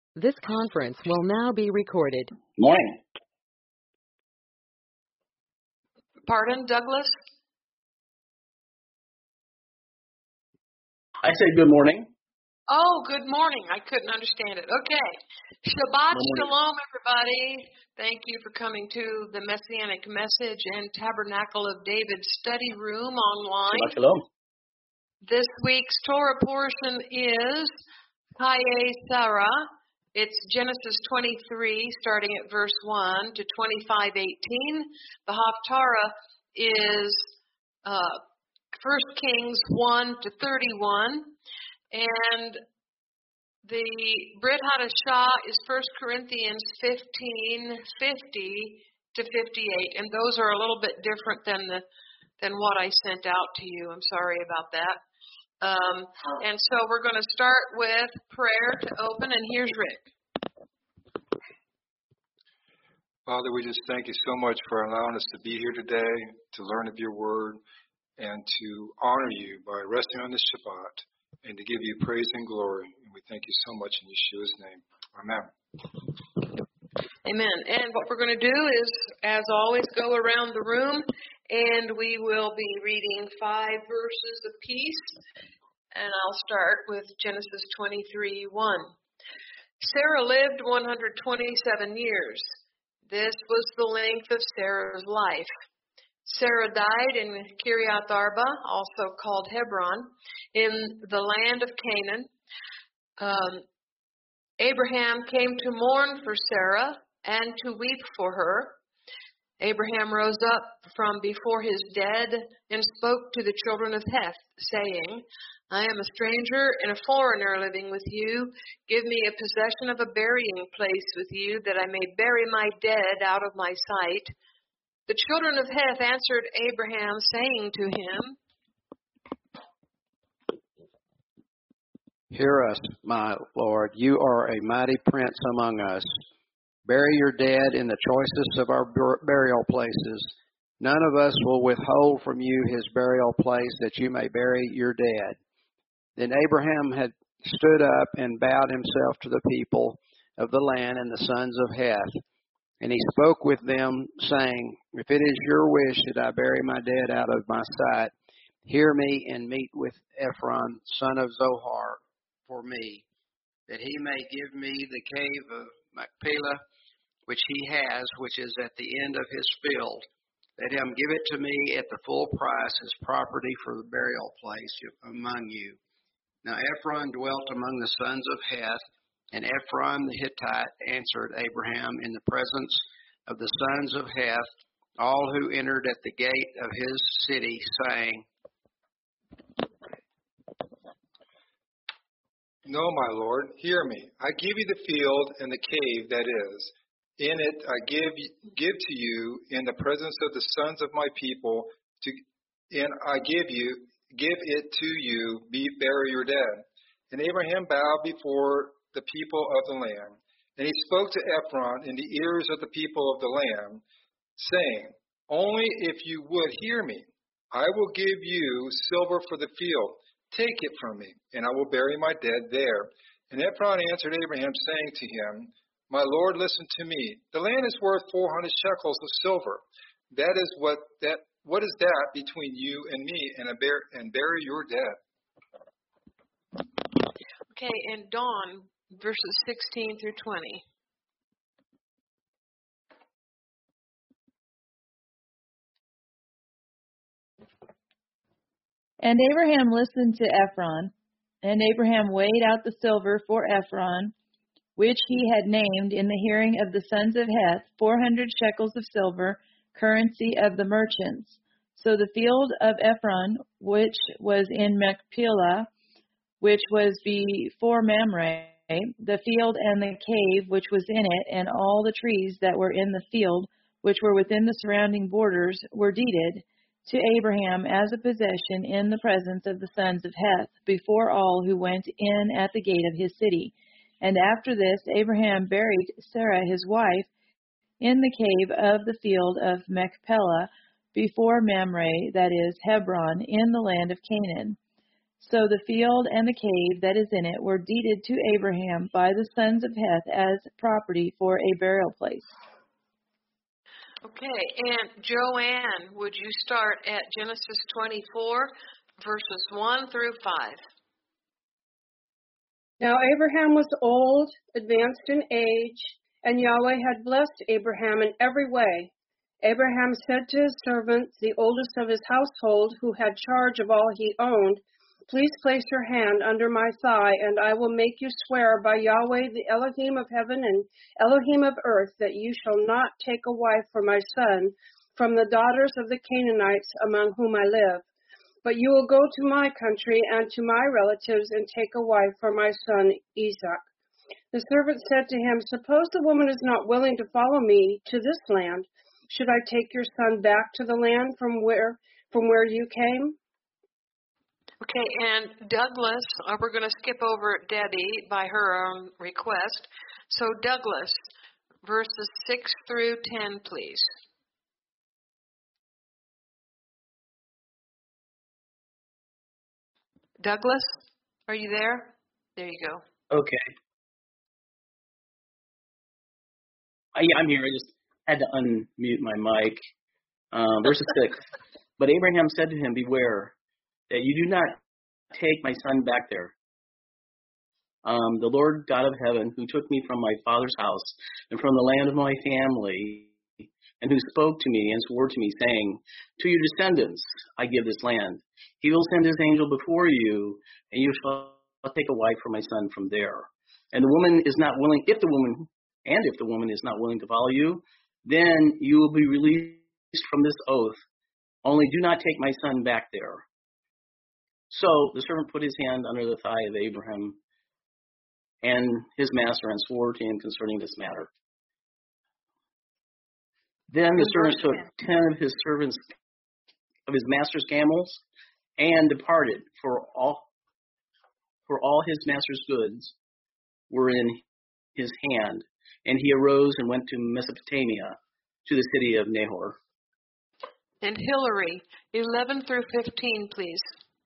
This conference will now be recorded. Morning. Pardon, Douglas? I say good morning. Oh, good morning. I couldn't understand it. Okay. Shabbat Shalom, everybody. Thank you for coming to the Messianic Message and Tabernacle of David study room online. Shabbat Shalom. This week's Torah portion is Hayei Sarah. It's Genesis 23, starting at verse 1 to 25:18. The Haftarah is 1 Kings 1 to 31. And the Brit Hadashah is 1 Corinthians 15:50 to 58. And those are a little bit different than what I sent out to you. I'm sorry about that. And so we're going to start with prayer to open, and here's Rick. Father, we just thank you so much for allowing us to be here today, to learn of your word, and to honor you by resting on this Shabbat, and to give you praise and glory. And we thank you so much in Yeshua's name. Amen. Amen. And what we're going to do is, as always, go around the room, and we will be reading 5 verses apiece. And I'll start with Genesis 23:1. Sarah lived 127 years. This was the length of Sarah's life. Sarah died in Kiriath Arba, also called Hebron, in the land of Canaan. Abraham came to mourn for Sarah and to weep for her. Abraham rose up from before his dead and spoke to the children of Heth, saying, I am a stranger and a foreigner living with you. Give me a possession of a burying place with you, that I may bury my dead out of my sight. The children of Heth answered Abraham, saying to him, Hear us, my Lord. You are a mighty prince among us. Bury your dead in the choicest of our burial places. None of us will withhold from you his burial place, that you may bury your dead. Then Abraham had stood up and bowed himself to the people of the land and the sons of Heth. And he spoke with them, saying, If it is your wish that I bury my dead out of my sight, hear me and meet with Ephron, son of Zohar, for me, that he may give me the cave of Machpelah, which he has, which is at the end of his field. Let him give it to me at the full price as property for the burial place among you. Now Ephron dwelt among the sons of Heth, and Ephron the Hittite answered Abraham in the presence of the sons of Heth, all who entered at the gate of his city, saying, No, my Lord, hear me. I give you the field and the cave that is. In it I give to you in the presence of the sons of my people, and I give it to you, bury your dead. And Abraham bowed before the people of the land. And he spoke to Ephron in the ears of the people of the land, saying, Only if you would hear me, I will give you silver for the field. Take it from me, and I will bury my dead there. And Ephron answered Abraham, saying to him, My Lord, listen to me. The land is worth 400 shekels of silver. That is what is that between you and me, and bury your dead. Okay, and Dawn, verses 16 through 20. And Abraham listened to Ephron, and Abraham weighed out the silver for Ephron, which he had named in the hearing of the sons of Heth, 400 shekels of silver, currency of the merchants. So the field of Ephron, which was in Machpelah, which was before Mamre, the field and the cave which was in it, and all the trees that were in the field, which were within the surrounding borders, were deeded to Abraham as a possession in the presence of the sons of Heth, before all who went in at the gate of his city. And after this, Abraham buried Sarah his wife in the cave of the field of Machpelah, before Mamre, that is, Hebron, in the land of Canaan. So the field and the cave that is in it were deeded to Abraham by the sons of Heth as property for a burial place. Okay, and Joanne, would you start at Genesis 24, verses 1 through 5? Now Abraham was old, advanced in age, and Yahweh had blessed Abraham in every way. Abraham said to his servant, the oldest of his household, who had charge of all he owned, "Please place your hand under my thigh, and I will make you swear by Yahweh, the Elohim of heaven and Elohim of earth, that you shall not take a wife for my son from the daughters of the Canaanites among whom I live. But you will go to my country and to my relatives and take a wife for my son Isaac." The servant said to him, "Suppose the woman is not willing to follow me to this land. Should I take your son back to the land from where you came?" Okay, and Douglas, we're going to skip over Debbie by her own request. So Douglas, verses 6 through 10, please. Douglas, are you there? There you go. Okay. I'm here. I just had to unmute my mic. Verse 6. But Abraham said to him, "Beware that you do not take my son back there. The Lord God of heaven, who took me from my father's house and from the land of my family, and who spoke to me and swore to me, saying, 'To your descendants I give this land,' he will send his angel before you, and you shall take a wife for my son from there. And the woman is not willing, if the woman is not willing to follow you, then you will be released from this oath. Only do not take my son back there." So the servant put his hand under the thigh of Abraham and his master and swore to him concerning this matter. Then the servant took 10 of his master's camels and departed, for all his master's goods were in his hand. And he arose and went to Mesopotamia, to the city of Nahor. And Hillary, 11 through 15, please.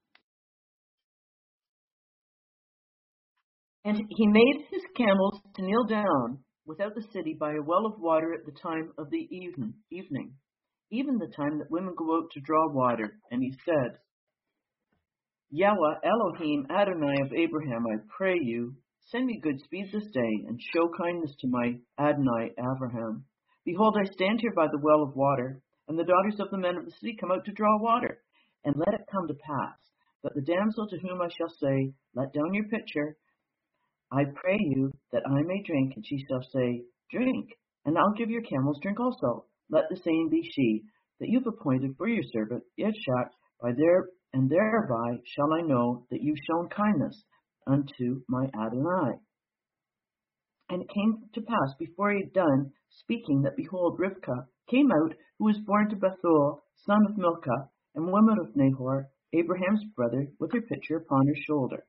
And he made his camels to kneel down without the city by a well of water at the time of the evening, even the time that women go out to draw water. And he said, "Yahweh Elohim Adonai of Abraham, I pray you, send me good speed this day, and show kindness to my Adonai Abraham. Behold, I stand here by the well of water, and the daughters of the men of the city come out to draw water. And let it come to pass that the damsel to whom I shall say, 'Let down your pitcher, I pray you, that I may drink,' and she shall say, 'Drink, and I'll give your camels drink also. Let the same be she that you've appointed for your servant Yishak, thereby shall I know that you've shown kindness unto my Adonai.' And it came to pass before he had done speaking that, behold, Rivkah came out, who was born to Bethuel, son of Milcah, and woman of Nahor, Abraham's brother, with her pitcher upon her shoulder."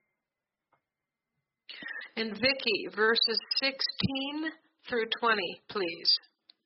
And Vicky, verses 16 through 20, please.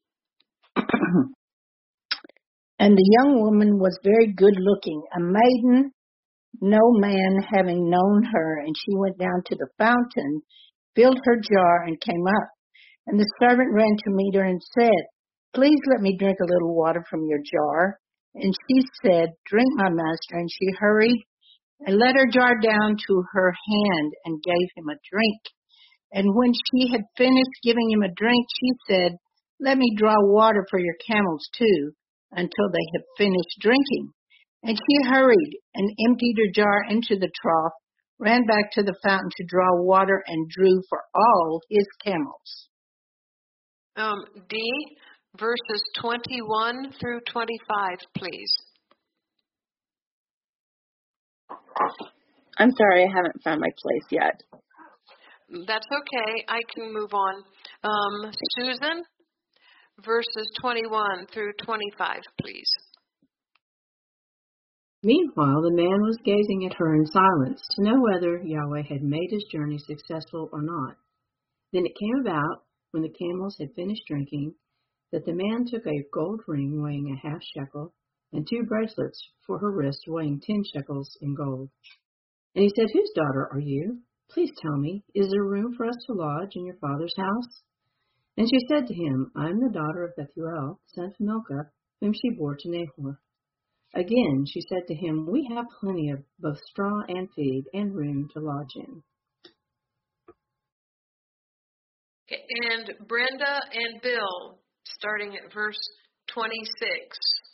And the young woman was very good looking, a maiden, no man having known her. And she went down to the fountain, filled her jar, and came up. And the servant ran to meet her and said, "Please let me drink a little water from your jar." And she said, "Drink, my master." And she hurried and let her jar down to her hand and gave him a drink. And when she had finished giving him a drink, she said, "Let me draw water for your camels too, until they have finished drinking." And she hurried and emptied her jar into the trough, ran back to the fountain to draw water, and drew for all his camels. D, verses 21 through 25, please. I'm sorry, I haven't found my place yet. That's okay. I can move on. Susan, verses 21 through 25, please. Meanwhile, the man was gazing at her in silence to know whether Yahweh had made his journey successful or not. Then it came about, when the camels had finished drinking, that the man took a gold ring weighing a half shekel and 2 bracelets for her wrist weighing 10 shekels in gold. And he said, Whose daughter are you? Please tell me, is there room for us to lodge in your father's house? And she said to him, I am the daughter of Bethuel, son of Milcah, whom she bore to Nahor. Again she said to him, We have plenty of both straw and feed and room to lodge in. Okay, and Brenda and Bill, starting at verse 26.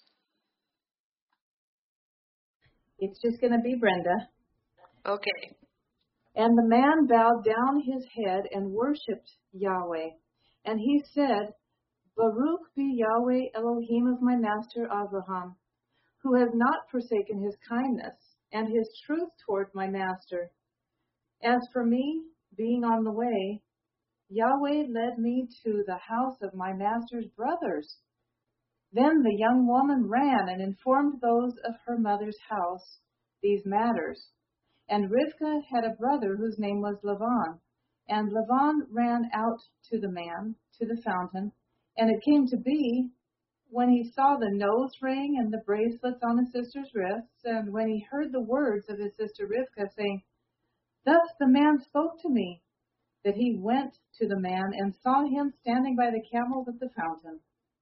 It's just going to be Brenda. Okay. And the man bowed down his head and worshipped Yahweh. And he said, Baruch be Yahweh Elohim of my master Abraham, who has not forsaken his kindness and his truth toward my master. As for me, being on the way, Yahweh led me to the house of my master's brothers. Then the young woman ran and informed those of her mother's house these matters. And Rivkah had a brother whose name was Laban. And Laban ran out to the man, to the fountain. And it came to be, when he saw the nose ring and the bracelets on his sister's wrists, and when he heard the words of his sister Rivkah saying, Thus the man spoke to me, that he went to the man and saw him standing by the camels at the fountain.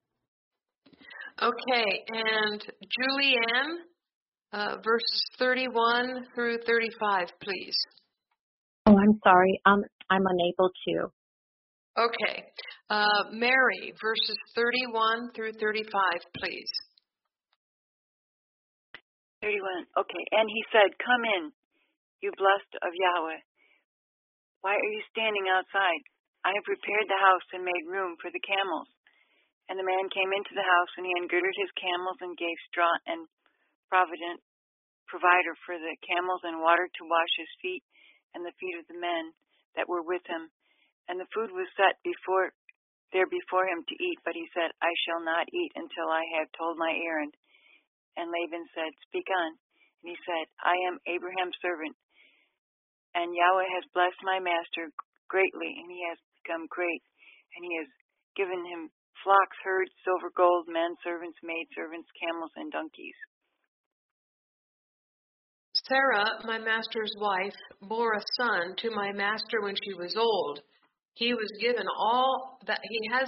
Okay, and Julianne, verses 31 through 35, please. Oh, I'm sorry. I'm unable to. Okay. Mary, verses 31 through 35, please. 31. Okay. And he said, Come in, you blessed of Yahweh. Why are you standing outside? I have prepared the house and made room for the camels. And the man came into the house, and he ungirded his camels and gave straw and provider for the camels and water to wash his feet and the feet of the men that were with him. And the food was set before him to eat, but he said, I shall not eat until I have told my errand. And Laban said, Speak on. And he said, I am Abraham's servant, and Yahweh has blessed my master greatly, and he has become great, and he has given him flocks, herds, silver, gold, men, servants, maidservants, camels, and donkeys. Sarah, my master's wife, bore a son to my master when she was old. He has given all that he has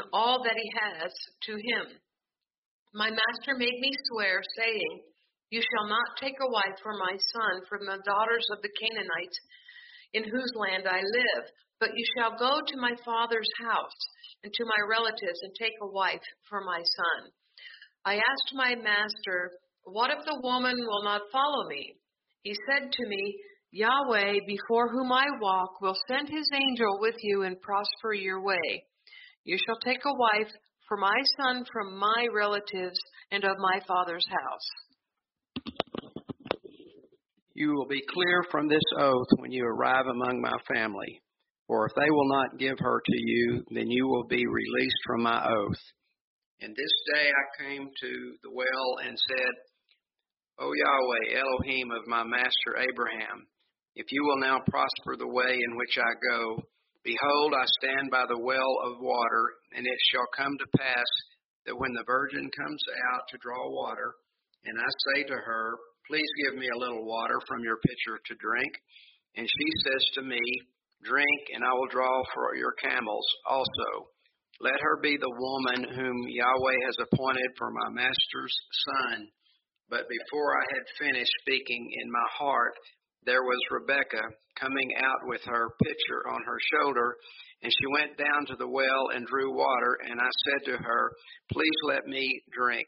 to him. My master made me swear, saying, You shall not take a wife for my son from the daughters of the Canaanites, in whose land I live, but you shall go to my father's house and to my relatives and take a wife for my son. I asked my master, What if the woman will not follow me? He said to me, Yahweh, before whom I walk, will send his angel with you and prosper your way. You shall take a wife for my son from my relatives and of my father's house. You will be clear from this oath when you arrive among my family. For if they will not give her to you, then you will be released from my oath. And this day I came to the well and said, O Yahweh, Elohim of my master Abraham, if you will now prosper the way in which I go, behold, I stand by the well of water, and it shall come to pass that when the virgin comes out to draw water, and I say to her, Please give me a little water from your pitcher to drink, and she says to me, Drink, and I will draw for your camels also. Let her be the woman whom Yahweh has appointed for my master's son. But before I had finished speaking in my heart, there was Rebekah coming out with her pitcher on her shoulder, and she went down to the well and drew water, and I said to her, Please let me drink.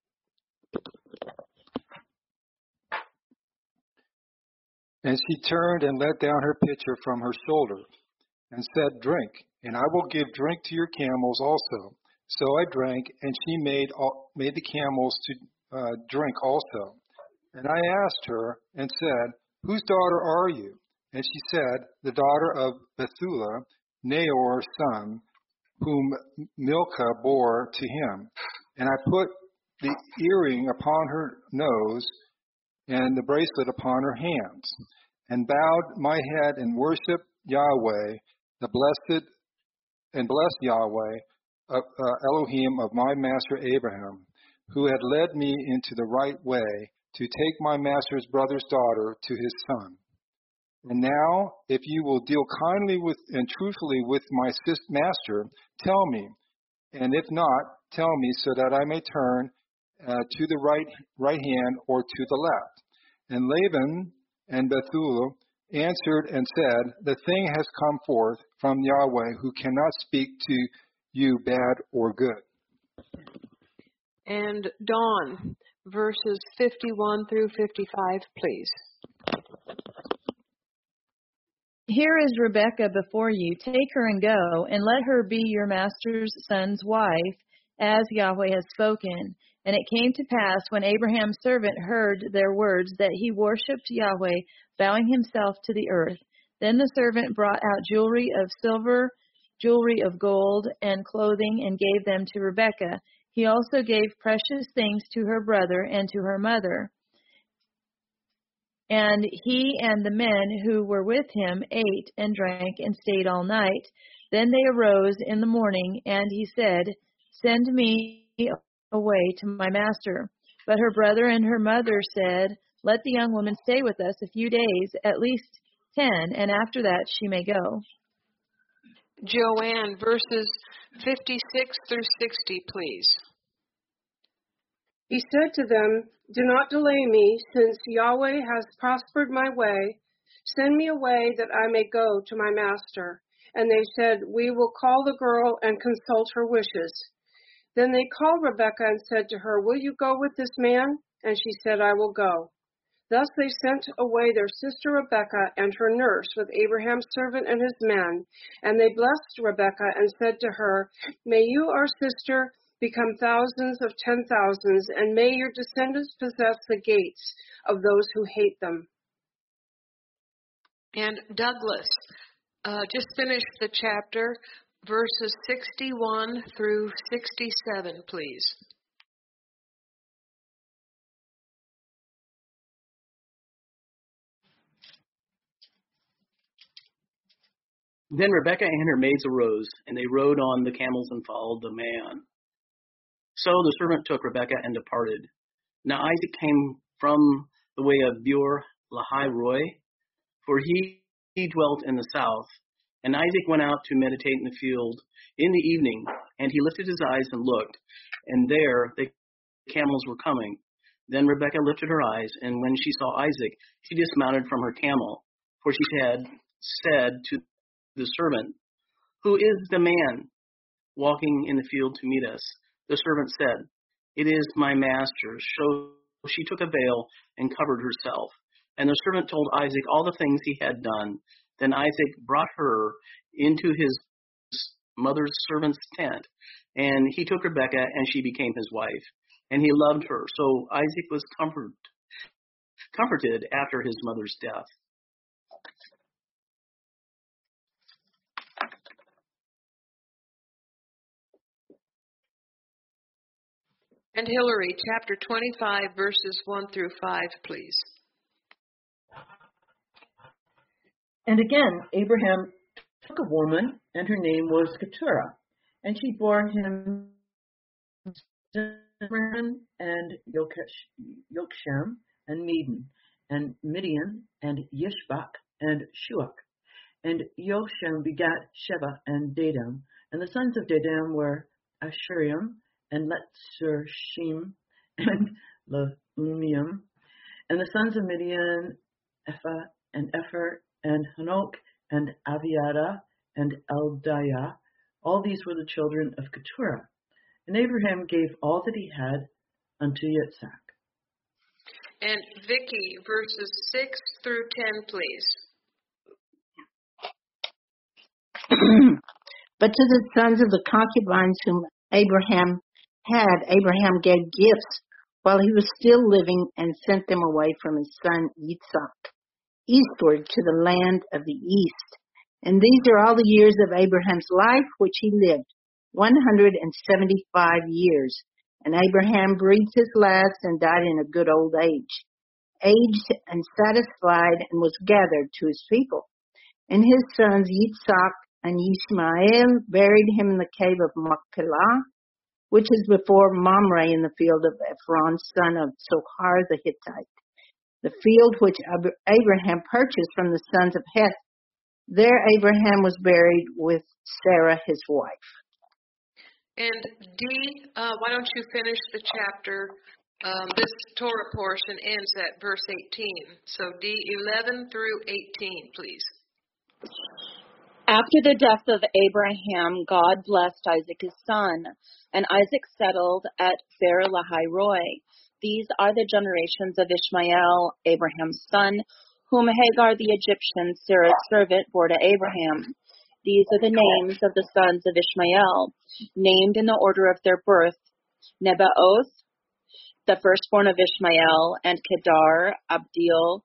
And she turned and let down her pitcher from her shoulder, and said, Drink, and I will give drink to your camels also. So I drank, and she made the camels to drink also. And I asked her and said, Whose daughter are you? And she said, The daughter of Bethuel, Nahor's son, whom Milcah bore to him. And I put the earring upon her nose and the bracelet upon her hands, and bowed my head and worshipped Yahweh, the blessed, and blessed Yahweh, Elohim of my master Abraham, who had led me into the right way to take my master's brother's daughter to his son. And now, if you will deal kindly with and truthfully with my master, tell me. And if not, tell me, so that I may turn to the right hand or to the left. And Laban and Bethuel answered and said, the thing has come forth from Yahweh, who cannot speak to you bad or good. And Dawn, verses 51 through 55, please. Here is Rebekah before you. Take her and go, and let her be your master's son's wife, as Yahweh has spoken. And it came to pass, when Abraham's servant heard their words, that he worshipped Yahweh, bowing himself to the earth. Then the servant brought out jewelry of silver, jewelry of gold, and clothing, and gave them to Rebekah. He also gave precious things to her brother and to her mother. And he and the men who were with him ate and drank and stayed all night. Then they arose in the morning, and he said, send me away to my master. But her brother and her mother said, let the young woman stay with us a few days, at least 10, and after that she may go. Joanne, verses 56 through 60, please. He said to them, do not delay me, since Yahweh has prospered my way. Send me away that I may go to my master. And they said, we will call the girl and consult her wishes. Then they called Rebekah and said to her, will you go with this man? And she said, I will go. Thus they sent away their sister Rebekah and her nurse with Abraham's servant and his men. And they blessed Rebekah and said to her, may you, our sister, become thousands of 10,000s, and may your descendants possess the gates of those who hate them. And Douglas, just finished the chapter, verses 61 through 67, please. Then Rebekah and her maids arose, and they rode on the camels and followed the man. So the servant took Rebekah and departed. Now Isaac came from the way of Beer-lahai-roi, for he dwelt in the south. And Isaac went out to meditate in the field in the evening, and he lifted his eyes and looked, and there the camels were coming. Then Rebekah lifted her eyes, and when she saw Isaac, she dismounted from her camel, for she had said to the servant, who is the man walking in the field to meet us? The servant said, it is my master. So she took a veil and covered herself. And the servant told Isaac all the things he had done. Then Isaac brought her into his mother's servant's tent, and he took Rebekah, and she became his wife. And he loved her. So Isaac was comforted after his mother's death. And Hillary, chapter 25, verses 1 through 5, please. And again, Abraham took a woman, and her name was Keturah, and she bore him Zimran and Yokshem and Medan, and Midian and Yishbak and Shuach. And Yokshem begat Sheba and Dedam, and the sons of Dedam were Ashuriam and Letzurshim and Leumium, and the sons of Midian, Ephah and Epher and Hanok and Aviada and Eldiah. All these were the children of Keturah. And Abraham gave all that he had unto Yitzhak. And Vicky, verses 6 through 10, please. But to the sons of the concubines whom Abraham had, Abraham gave gifts while he was still living, and sent them away from his son Yitzhak, eastward to the land of the east. And these are all the years of Abraham's life which he lived, 175 years. And Abraham breathed his last and died in a good old age, aged and satisfied, and was gathered to his people. And his sons Yitzhak and Yishmael buried him in the cave of Machpelah, which is before Mamre, in the field of Ephron, son of Sohar the Hittite. the field which Abraham purchased from the sons of Heth. There Abraham was buried with Sarah his wife. And D, why don't you finish the chapter? This Torah portion ends at verse 18. So D, 11 through 18, please. After the death of Abraham, God blessed Isaac his son, and Isaac settled at Beer-lahai-roi. These are the generations of Ishmael, Abraham's son, whom Hagar the Egyptian, Sarah's servant, bore to Abraham. These are the names of the sons of Ishmael, named in the order of their birth: Nebaioth, the firstborn of Ishmael, and Kedar, Adbeel,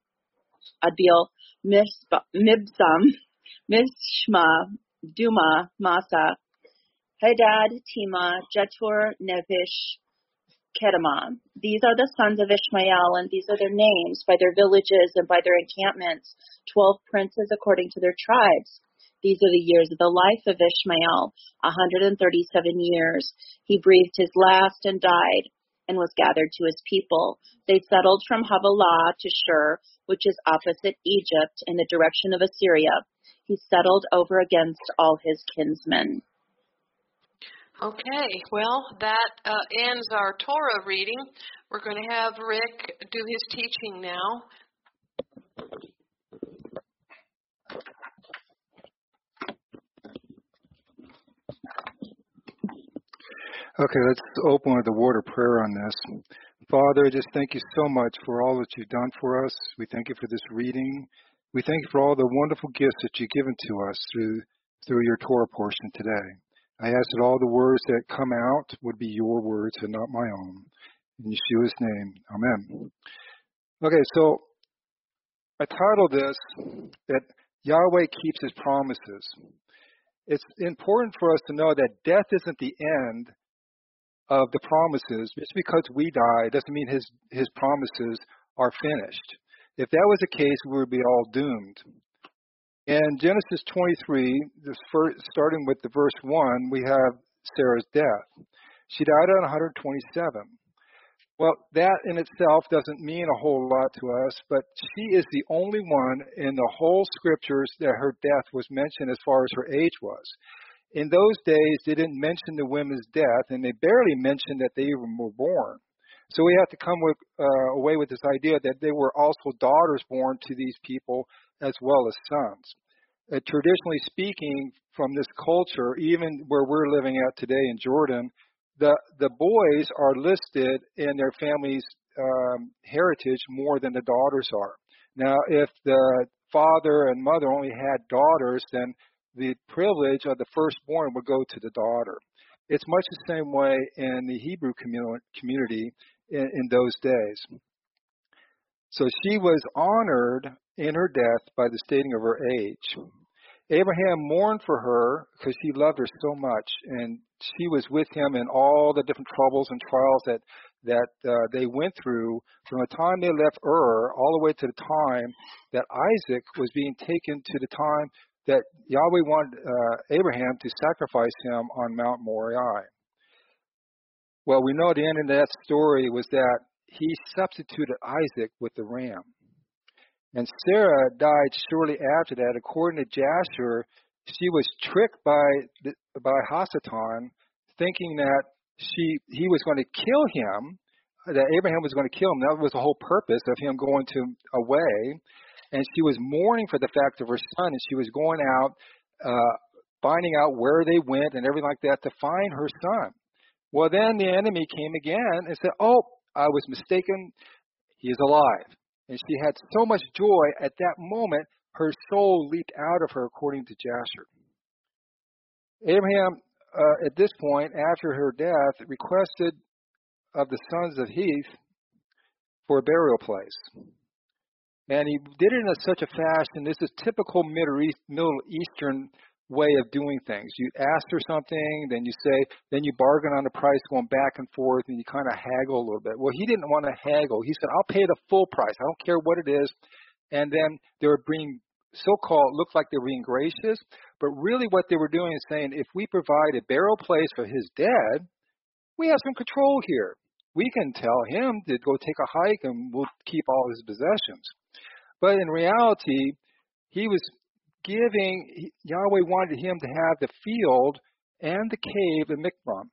Mibsam, Mishma, Duma, Masa, Hadad, Tema, Jetur, Nefish, Kedemah. These are the sons of Ishmael, and these are their names, by their villages and by their encampments, 12 princes according to their tribes. These are the years of the life of Ishmael, 137 years. He breathed his last and died, and was gathered to his people. They settled from Havilah to Shur, which is opposite Egypt, in the direction of Assyria. He settled over against all his kinsmen. Okay, well, that ends our Torah reading. We're going to have Rick do his teaching now. Okay, let's open with a word of prayer on this. Father, I just thank you so much for all that you've done for us. We thank you for this reading. We thank you for all the wonderful gifts that you've given to us through your Torah portion today. I ask that all the words that come out would be your words and not my own. In Yeshua's name, amen. Okay, so I titled this that Yahweh keeps his promises. It's important for us to know that death isn't the end of the promises. Just because we die doesn't mean his promises are finished. If that was the case, we would be all doomed. In Genesis 23, starting with the verse 1, we have Sarah's death. She died at 127. Well, that in itself doesn't mean a whole lot to us, but she is the only one in the whole scriptures that her death was mentioned as far as her age was. In those days, they didn't mention the women's death, and they barely mentioned that they even were born. So we have to come away with this idea that there were also daughters born to these people as well as sons. Traditionally speaking, from this culture, even where we're living at today in Jordan, the boys are listed in their family's heritage more than the daughters are. Now, if the father and mother only had daughters, then the privilege of the firstborn would go to the daughter. It's much the same way in the Hebrew community in those days. So she was honored in her death by the stating of her age. Abraham mourned for her because he loved her so much, and she was with him in all the different troubles and trials that they went through from the time they left Ur all the way to the time that Isaac was being taken to the time that Yahweh wanted Abraham to sacrifice him on Mount Moriah. Well, we know the end of that story was that he substituted Isaac with the ram. And Sarah died shortly after that. According to Jasher, she was tricked by Hasatan, thinking that he was going to kill him, that Abraham was going to kill him. That was the whole purpose of him going away. And she was mourning for the fact of her son, and she was going out, finding out where they went and everything like that to find her son. Well, then the enemy came again and said, "Oh, I was mistaken. He is alive." And she had so much joy at that moment, her soul leaped out of her, according to Jasher. Abraham, at this point, after her death, requested of the sons of Heth for a burial place. And he did it in such a fashion, this is typical Middle Eastern way of doing things. You ask for something, then you bargain on the price, going back and forth, and you kind of haggle a little bit. Well, he didn't want to haggle. He said, "I'll pay the full price. I don't care what it is." And then they were being so-called, looked like they were being gracious, but really what they were doing is saying, if we provide a burial place for his dead, we have some control here. we can tell him to go take a hike and we'll keep all his possessions. But in reality, Yahweh wanted him to have the field and the cave in Micron.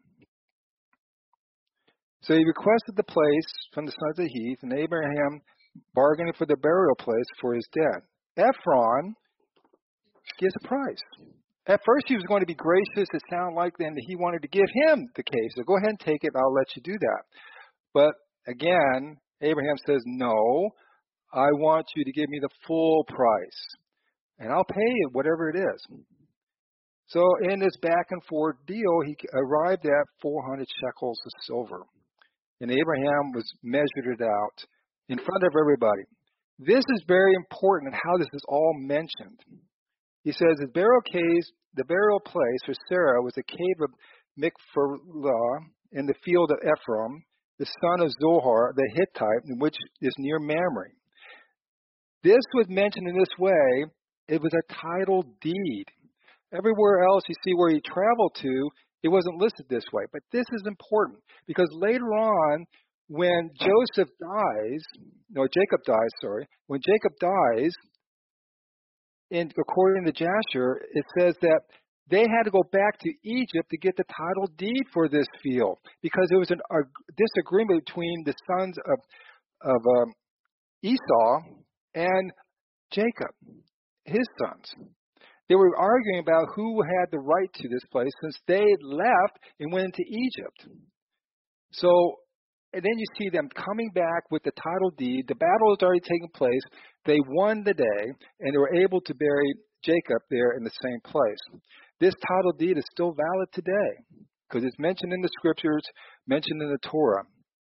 So he requested the place from the sons of Heth, and Abraham bargained for the burial place for his dead. Ephron gives a price. At first he was going to be gracious. It sounded like then that he wanted to give him the cave. So go ahead and take it. I'll let you do that. But again, Abraham says, no, I want you to give me the full price. And I'll pay it, whatever it is. So in this back and forth deal, he arrived at 400 shekels of silver. And Abraham measured it out in front of everybody. This is very important how this is all mentioned. He says the burial place for Sarah was a cave of Machpelah in the field of Ephron, the son of Zohar, the Hittite, which is near Mamre. This was mentioned in this way. It was a title deed. Everywhere else you see where he traveled to, it wasn't listed this way. But this is important because later on, when Jacob dies, when Jacob dies, according to Jasher, it says that they had to go back to Egypt to get the title deed for this field because there was a disagreement between the sons of Esau and Jacob, his sons. They were arguing about who had the right to this place since they had left and went into Egypt. So, and then you see them coming back with the title deed. The battle has already taken place. They won the day, and they were able to bury Jacob there in the same place. This title deed is still valid today because it's mentioned in the scriptures, mentioned in the Torah.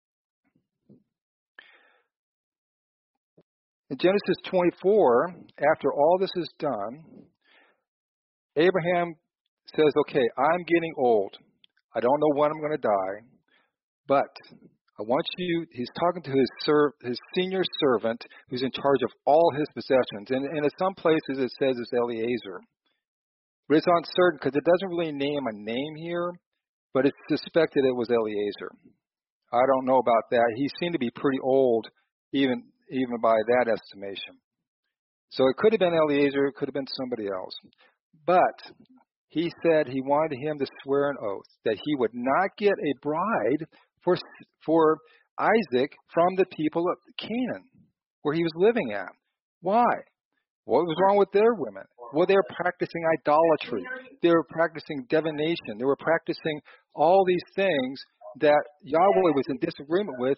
In Genesis 24, after all this is done, Abraham says, okay, I'm getting old. I don't know when I'm going to die, but I want you, he's talking to his senior servant who's in charge of all his possessions. And in some places it says it's Eliezer. But it's uncertain because it doesn't really name a name here, but it's suspected it was Eliezer. I don't know about that. He seemed to be pretty old, even by that estimation. So it could have been Eliezer, it could have been somebody else. But he said he wanted him to swear an oath that he would not get a bride for Isaac from the people of Canaan, where he was living at. Why? What was wrong with their women? Well, they were practicing idolatry. They were practicing divination. They were practicing all these things that Yahweh was in disagreement with.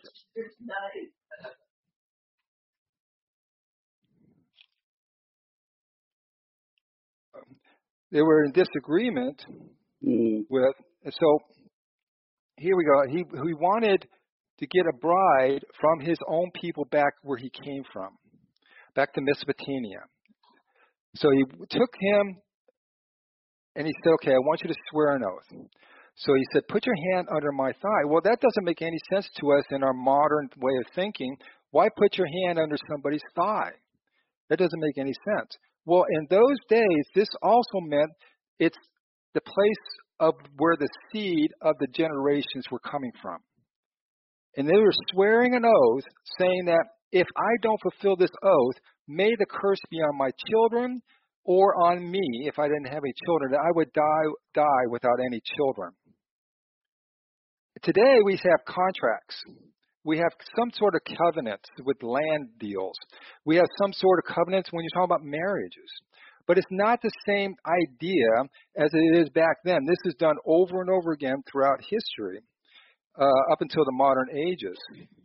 They were in disagreement with. So here we go. He wanted to get a bride from his own people back where he came from, back to Mesopotamia. So he took him and he said, okay, I want you to swear an oath. So he said, put your hand under my thigh. Well, that doesn't make any sense to us in our modern way of thinking. Why put your hand under somebody's thigh? That doesn't make any sense. Well, in those days, this also meant it's the place of where the seed of the generations were coming from. And they were swearing an oath saying that if I don't fulfill this oath, may the curse be on my children or on me if I didn't have any children, that I would die without any children. Today we have contracts. We have some sort of covenants with land deals. We have some sort of covenants when you're talking about marriages. But it's not the same idea as it is back then. This is done over and over again throughout history, up until the modern ages.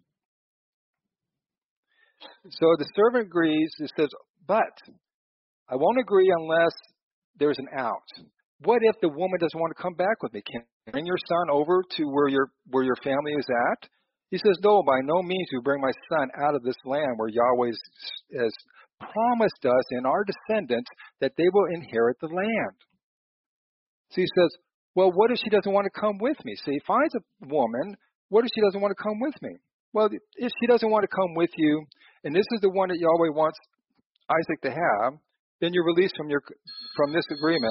So the servant agrees. It says, but I won't agree unless there's an out. What if the woman doesn't want to come back with me? Can you bring your son over to where your family is at? He says, no, by no means do bring my son out of this land where Yahweh has promised us and our descendants that they will inherit the land. So he says, well, what if she doesn't want to come with me? So he finds a woman. What if she doesn't want to come with me? Well, if she doesn't want to come with you, and this is the one that Yahweh wants Isaac to have, then you're released from this agreement.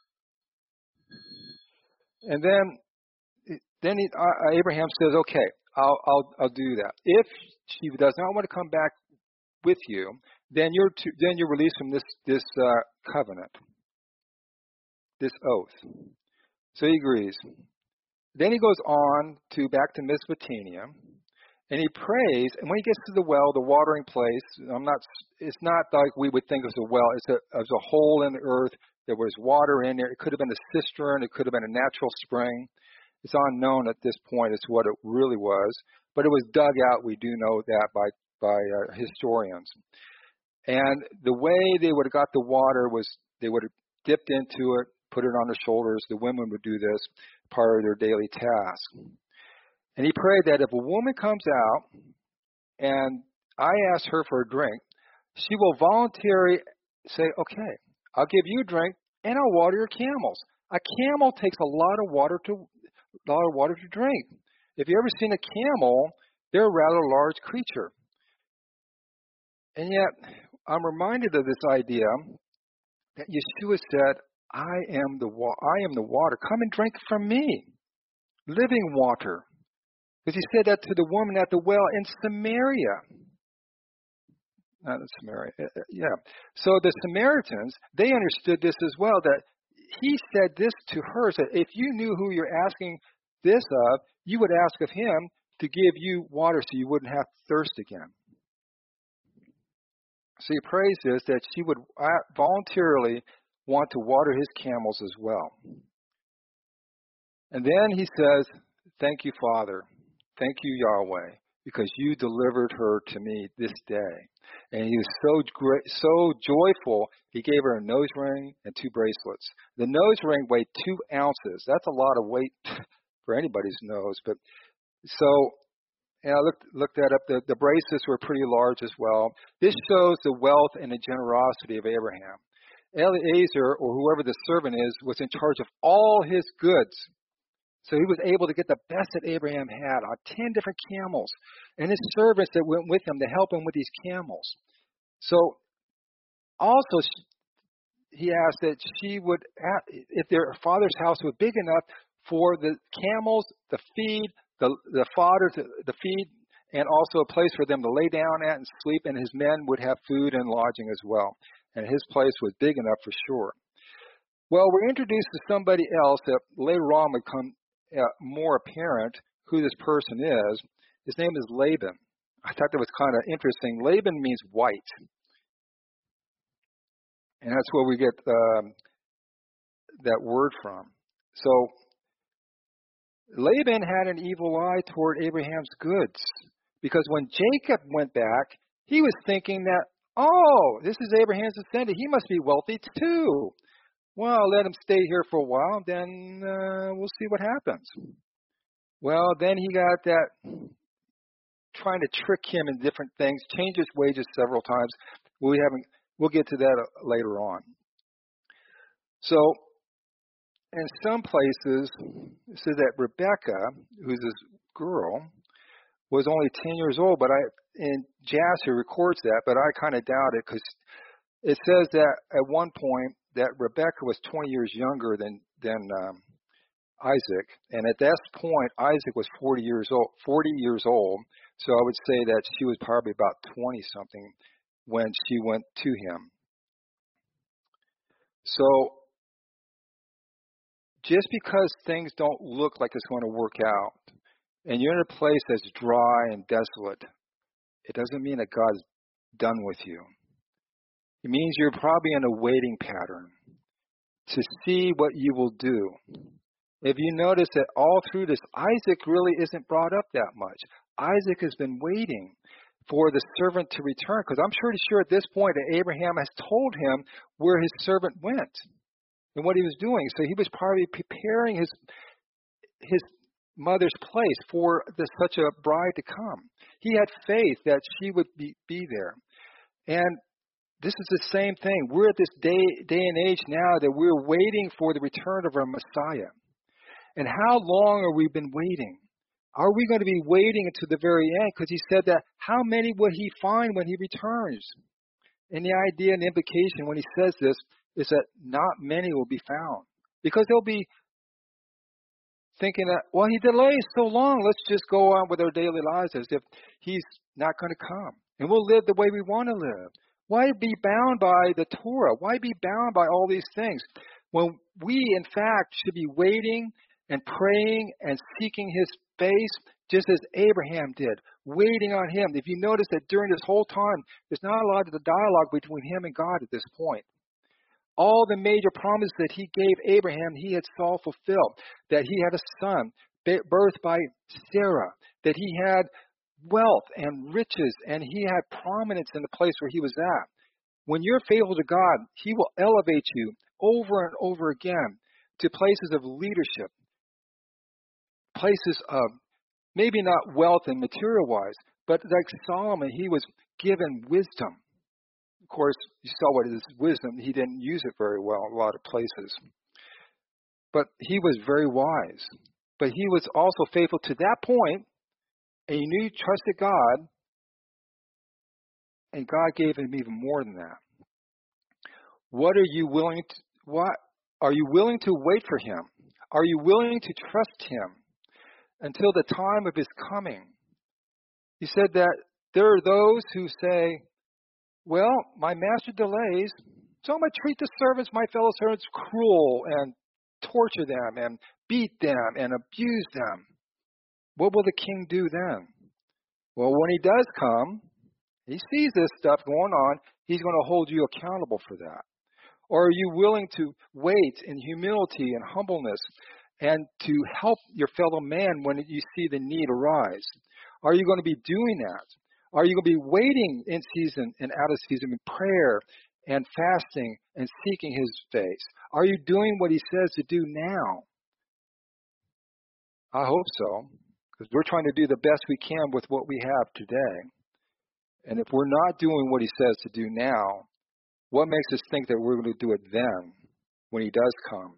And then Abraham says, okay, I'll do that. If she does not want to come back with you, then you're released from this covenant, this oath. So he agrees. Then he goes on back to Mesopotamia, and he prays. And when he gets to the well, the watering place, it's not like we would think of as a well. It's a hole in the earth. There was water in there. It could have been a cistern. It could have been a natural spring. It's unknown at this point as to what it really was, but it was dug out. We do know that by historians. And the way they would have got the water was they would have dipped into it, put it on their shoulders. The women would do this, part of their daily task. And he prayed that if a woman comes out and I ask her for a drink, she will voluntarily say, okay, I'll give you a drink and I'll water your camels. A camel takes a lot of water to drink. If you've ever seen a camel, they're a rather large creature. And yet, I'm reminded of this idea that Yeshua said, I am the water. Come and drink from me. Living water. Because he said that to the woman at the well in Samaria. Not in Samaria. Yeah. So the Samaritans, they understood this as well, that he said this to her, that if you knew who you're asking this of, you would ask of him to give you water so you wouldn't have thirst again. So he prays this, that she would voluntarily want to water his camels as well. And then he says, thank you, Father. Thank you, Yahweh, because you delivered her to me this day. And he was so joyful, he gave her a nose ring and 2 bracelets. The nose ring weighed 2 ounces. That's a lot of weight for anybody's nose. But so, and I looked that up. The bracelets were pretty large as well. This shows the wealth and the generosity of Abraham. Eliezer, or whoever the servant is, was in charge of all his goods. So he was able to get the best that Abraham had on 10 different camels, and his servants that went with him to help him with these camels. So also he asked that she would, if their father's house was big enough for the camels, the feed, the fodder to feed, and also a place for them to lay down at and sleep, and his men would have food and lodging as well. And his place was big enough for sure. Well, we're introduced to somebody else that later on would come more apparent who this person is. His name is Laban. I thought that was kind of interesting. Laban means white. And that's where we get that word from. So Laban had an evil eye toward Abraham's goods, because when Jacob went back, he was thinking that, oh, this is Abraham's descendant. He must be wealthy too. Well, let him stay here for a while, then we'll see what happens. Well, then he got that trying to trick him in different things, change his wages several times. We'll get to that later on. So, in some places, it says that Rebecca, who's this girl, was only 10 years old, and Jasher records that, but I kind of doubt it, because it says that at one point that Rebecca was 20 years younger than Isaac, and at that point Isaac was 40 years old. So I would say that she was probably about 20 something when she went to him. So just because things don't look like it's going to work out, and you're in a place that's dry and desolate, it doesn't mean that God's done with you. It means you're probably in a waiting pattern to see what you will do. If you notice that all through this, Isaac really isn't brought up that much. Isaac has been waiting for the servant to return, because I'm pretty sure at this point that Abraham has told him where his servant went and what he was doing. So he was probably preparing his mother's place for such a bride to come. He had faith that she would be there. And this is the same thing. We're at this day and age now that we're waiting for the return of our Messiah. And how long have we been waiting? Are we going to be waiting until the very end? Because he said that how many will he find when he returns? And the idea and implication when he says this is that not many will be found. Because there'll be thinking that, well, he delays so long, let's just go on with our daily lives as if he's not going to come. And we'll live the way we want to live. Why be bound by the Torah? Why be bound by all these things when we, in fact, should be waiting and praying and seeking his face just as Abraham did, waiting on him? If you notice that during this whole time, there's not a lot of the dialogue between him and God at this point. All the major promises that he gave Abraham, he had saw fulfilled. That he had a son, birthed by Sarah. That he had wealth and riches, and he had prominence in the place where he was at. When you're faithful to God, he will elevate you over and over again to places of leadership, places of maybe not wealth and material-wise, but like Solomon, he was given wisdom. Of course, you saw what is wisdom. He didn't use it very well in a lot of places. But he was very wise. But he was also faithful to that point, and he knew he trusted God, and God gave him even more than that. What are you willing to wait for him? Are you willing to trust him until the time of his coming? He said that there are those who say, well, my master delays, so I'm going to treat the servants, my fellow servants, cruel and torture them and beat them and abuse them. What will the king do then? Well, when he does come, he sees this stuff going on, he's going to hold you accountable for that. Or are you willing to wait in humility and humbleness and to help your fellow man when you see the need arise? Are you going to be doing that? Are you going to be waiting in season and out of season in prayer and fasting and seeking his face? Are you doing what he says to do now? I hope so, because we're trying to do the best we can with what we have today. And if we're not doing what he says to do now, what makes us think that we're going to do it then, when he does come?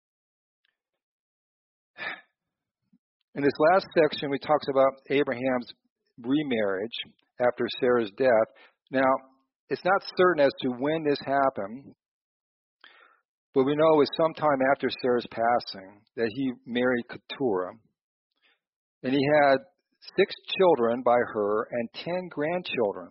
In this last section, we talks about Abraham's remarriage after Sarah's death. Now, it's not certain as to when this happened, but we know it was sometime after Sarah's passing that he married Keturah. And he had 6 children by her and 10 grandchildren.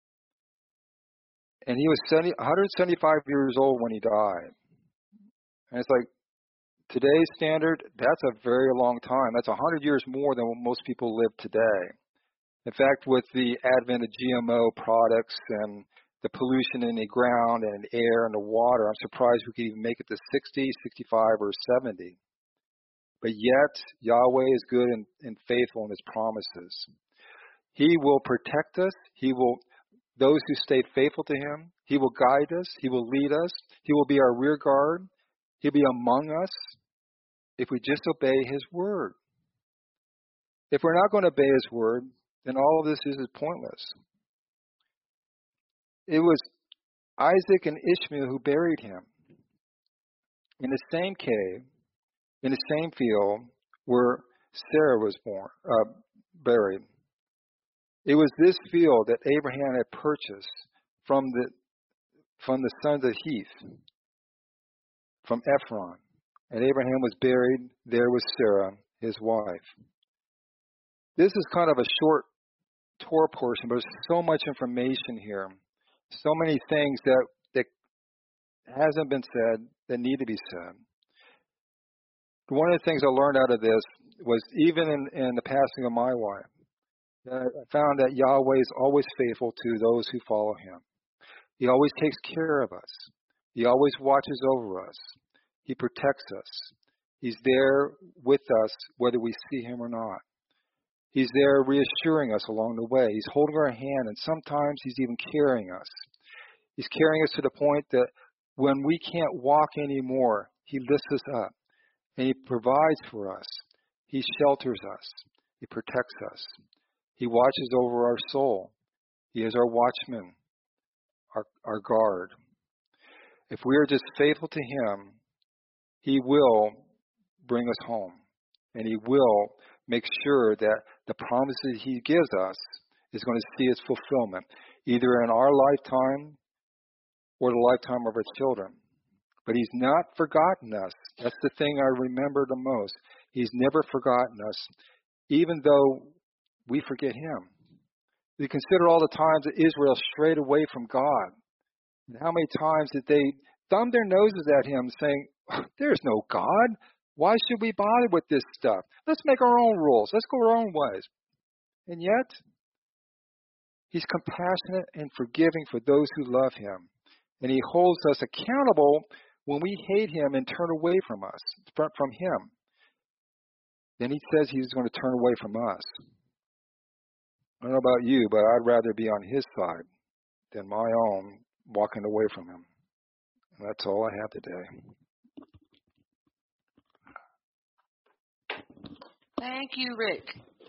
And he was 175 years old when he died. And it's like, today's standard, that's a very long time. That's 100 years more than what most people live today. In fact, with the advent of GMO products and the pollution in the ground and the air and the water, I'm surprised we could even make it to 60, 65, or 70. But yet, Yahweh is good and faithful in his promises. He will protect us. Those who stay faithful to him, he will guide us. He will lead us. He will be our rear guard. He'll be among us if we just obey his word. If we're not going to obey his word, then all of this is pointless. It was Isaac and Ishmael who buried him in the same cave, in the same field where Sarah was buried. It was this field that Abraham had purchased from the sons of Heth, from Ephron. And Abraham was buried there with Sarah, his wife. This is kind of a short Torah portion, but there's so much information here. So many things that hasn't been said that need to be said. One of the things I learned out of this was even in the passing of my wife, I found that Yahweh is always faithful to those who follow him. He always takes care of us. He always watches over us. He protects us. He's there with us whether we see him or not. He's there reassuring us along the way. He's holding our hand, and sometimes he's even carrying us. He's carrying us to the point that when we can't walk anymore, he lifts us up, and he provides for us. He shelters us. He protects us. He watches over our soul. He is our watchman, our guard. If we are just faithful to him, he will bring us home, and he will make sure that the promises he gives us is going to see its fulfillment, either in our lifetime or the lifetime of our children. But he's not forgotten us. That's the thing I remember the most. He's never forgotten us, even though we forget him. You consider all the times that Israel strayed away from God. And how many times did they thumb their noses at him saying, there's no God. Why should we bother with this stuff? Let's make our own rules. Let's go our own ways. And yet, he's compassionate and forgiving for those who love him. And he holds us accountable when we hate him and turn away from us, from him. Then he says he's going to turn away from us. I don't know about you, but I'd rather be on his side than my own, walking away from him. And that's all I have today. Thank you, Rick.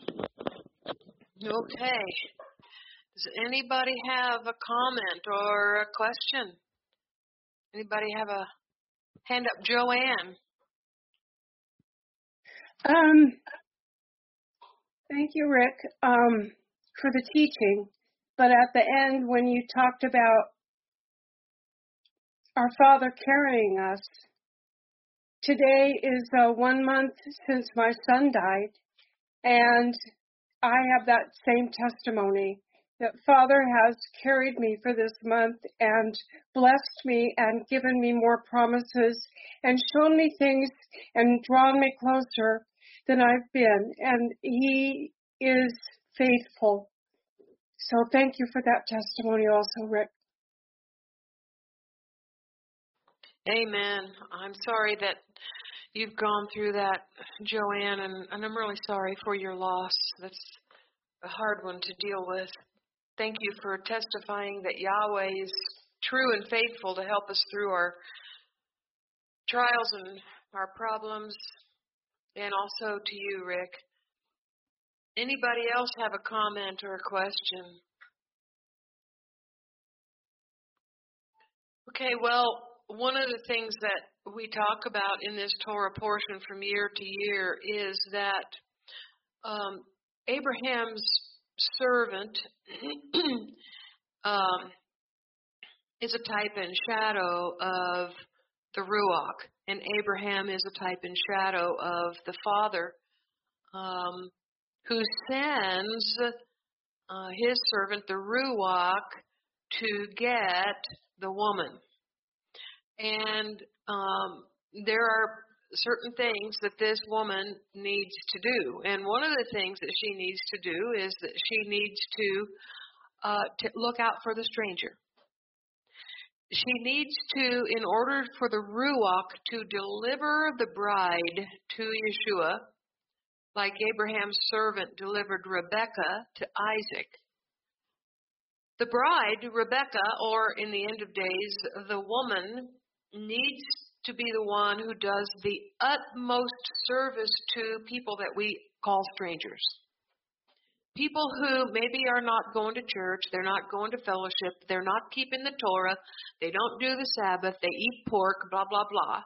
Okay. Does anybody have a comment or a question? Anybody have a hand up? Joanne. Thank you, Rick, for the teaching. But at the end, when you talked about our Father carrying us, today is 1 month since my son died, and I have that same testimony that Father has carried me for this month and blessed me and given me more promises and shown me things and drawn me closer than I've been. And he is faithful. So thank you for that testimony also, Rick. Amen. I'm sorry that you've gone through that, Joanne, and I'm really sorry for your loss. That's a hard one to deal with. Thank you for testifying that Yahweh is true and faithful to help us through our trials and our problems, and also to you, Rick. Anybody else have a comment or a question? Okay, well, one of the things that we talk about in this Torah portion from year to year is that Abraham's servant is a type and shadow of the Ruach, and Abraham is a type and shadow of the Father, who sends his servant, the Ruach, to get the woman. And there are certain things that this woman needs to do. And one of the things that she needs to do is that she needs to look out for the stranger. She needs to, in order for the Ruach to deliver the bride to Yeshua, like Abraham's servant delivered Rebekah to Isaac. The bride, Rebekah, or in the end of days, the woman, needs to be the one who does the utmost service to people that we call strangers. People who maybe are not going to church, they're not going to fellowship, they're not keeping the Torah, they don't do the Sabbath, they eat pork, blah, blah, blah.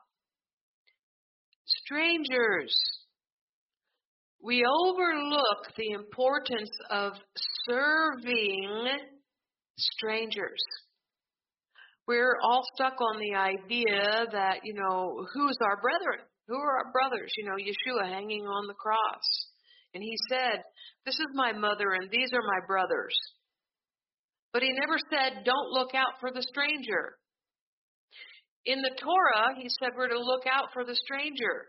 Strangers. We overlook the importance of serving strangers. We're all stuck on the idea that, who's our brethren? Who are our brothers? Yeshua hanging on the cross. And he said, this is my mother and these are my brothers. But he never said, don't look out for the stranger. In the Torah, he said we're to look out for the stranger.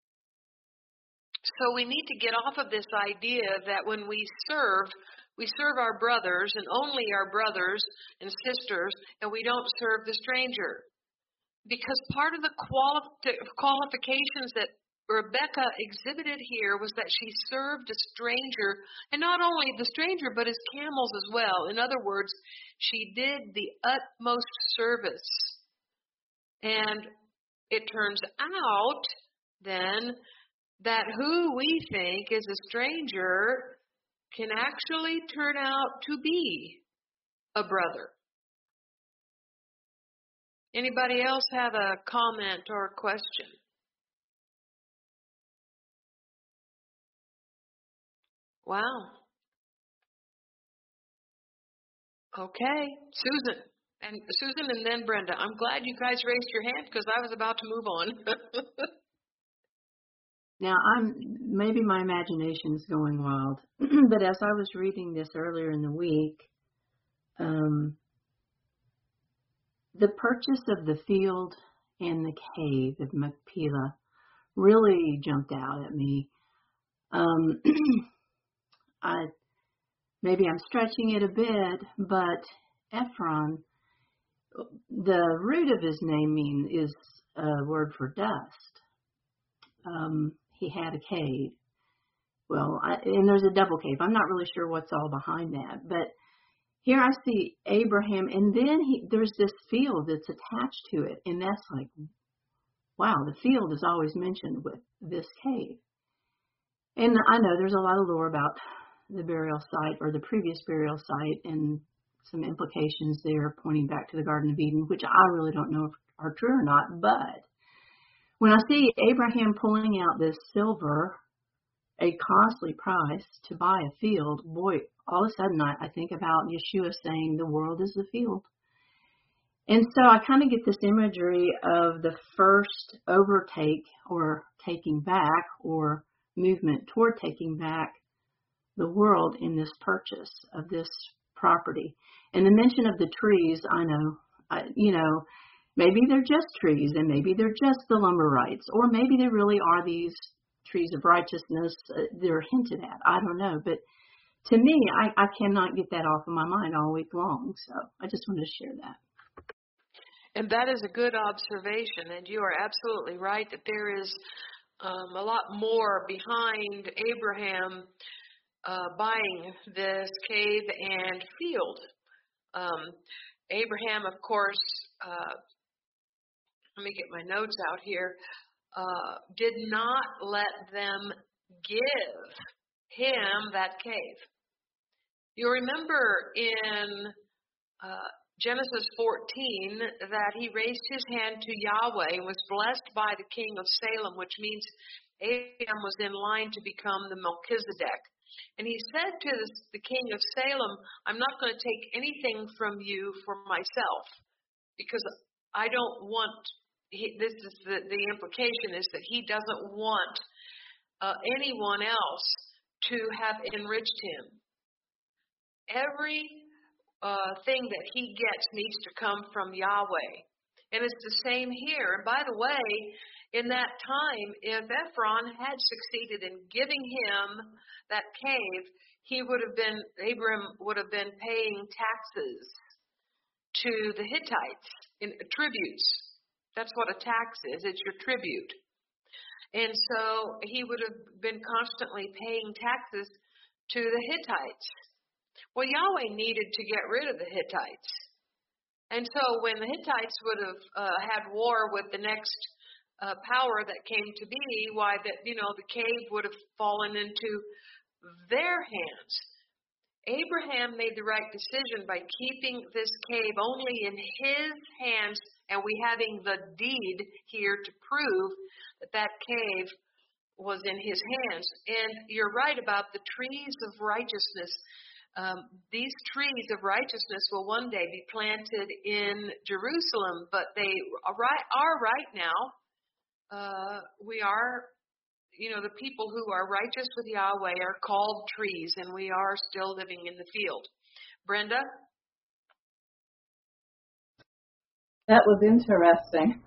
So we need to get off of this idea that when we serve our brothers and only our brothers and sisters, and we don't serve the stranger. Because part of the qualifications that Rebekah exhibited here was that she served a stranger, and not only the stranger, but his camels as well. In other words, she did the utmost service. And it turns out, then, that who we think is a stranger can actually turn out to be a brother. Anybody else have a comment or a question? Wow. Okay. Susan. And Susan and then Brenda. I'm glad you guys raised your hand because I was about to move on. Now, maybe my imagination is going wild, but as I was reading this earlier in the week, the purchase of the field and the cave of Machpelah really jumped out at me. Maybe I'm stretching it a bit, but Ephron, the root of his name is a word for dust. He had a cave. Well, and there's a double cave. I'm not really sure what's all behind that, but here I see Abraham, and then there's this field that's attached to it, and that's like, wow, the field is always mentioned with this cave. And I know there's a lot of lore about the burial site or the previous burial site and some implications there pointing back to the Garden of Eden, which I really don't know if are true or not, but when I see Abraham pulling out this silver, a costly price to buy a field, boy, all of a sudden I think about Yeshua saying the world is the field. And so I kind of get this imagery of the first overtake or taking back or movement toward taking back the world in this purchase of this property. And the mention of the trees, I know, maybe they're just trees and maybe they're just the lumber rights, or maybe they really are these trees of righteousness they're hinted at. I don't know. But to me, I cannot get that off of my mind all week long. So I just wanted to share that. And that is a good observation. And you are absolutely right that there is a lot more behind Abraham buying this cave and field. Abraham, of course, let me get my notes out here, did not let them give him that cave. You remember in Genesis 14 that he raised his hand to Yahweh and was blessed by the king of Salem, which means Abraham was in line to become the Melchizedek. And he said to the king of Salem, I'm not going to take anything from you for myself, because I don't want, this is the implication is that he doesn't want anyone else to have enriched him. Every thing that he gets needs to come from Yahweh. And it's the same here. And by the way, in that time, if Ephron had succeeded in giving him that cave, Abram would have been paying taxes to the Hittites in tributes. That's what a tax is. It's your tribute. And so he would have been constantly paying taxes to the Hittites. Well, Yahweh needed to get rid of the Hittites. And so when the Hittites would have had war with the next power that came to be, the cave would have fallen into their hands. Abraham made the right decision by keeping this cave only in his hands, and we having the deed here to prove that cave was in his hands. And you're right about the trees of righteousness. These trees of righteousness will one day be planted in Jerusalem, but they are right now. We are, the people who are righteous with Yahweh are called trees, and we are still living in the field. Brenda? That was interesting.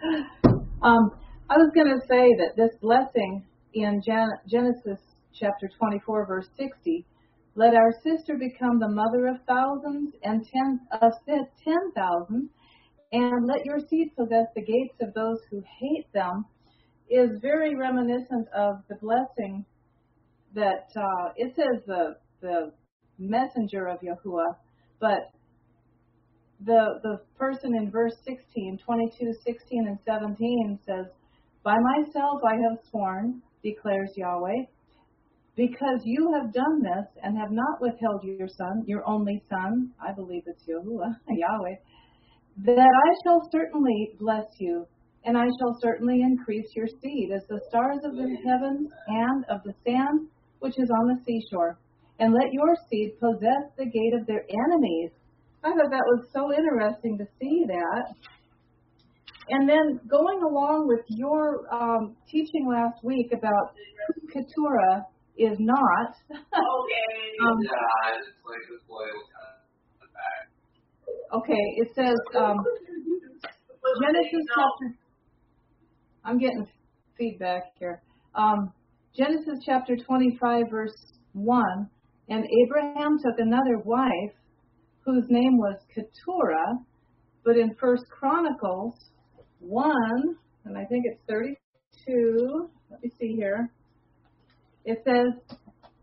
I was going to say that this blessing in Genesis chapter 24, verse 60, let our sister become the mother of thousands and 10,000, and let your seed possess the gates of those who hate them, is very reminiscent of the blessing that it says the messenger of Yahuwah, but the person in verse 16, 22, 16, and 17 says, by myself I have sworn, declares Yahweh, because you have done this and have not withheld your son, your only son, I believe it's Yahuwah, Yahweh, that I shall certainly bless you, and I shall certainly increase your seed as the stars of the heavens and of the sand which is on the seashore. And let your seed possess the gate of their enemies, I thought that was so interesting to see that. And then going along with your teaching last week about who Keturah is not. Okay, it says Genesis chapter. I'm getting feedback here. Genesis chapter 25, verse 1. And Abraham took another wife, whose name was Keturah, but in First Chronicles 1, and I think it's 32. Let me see here. It says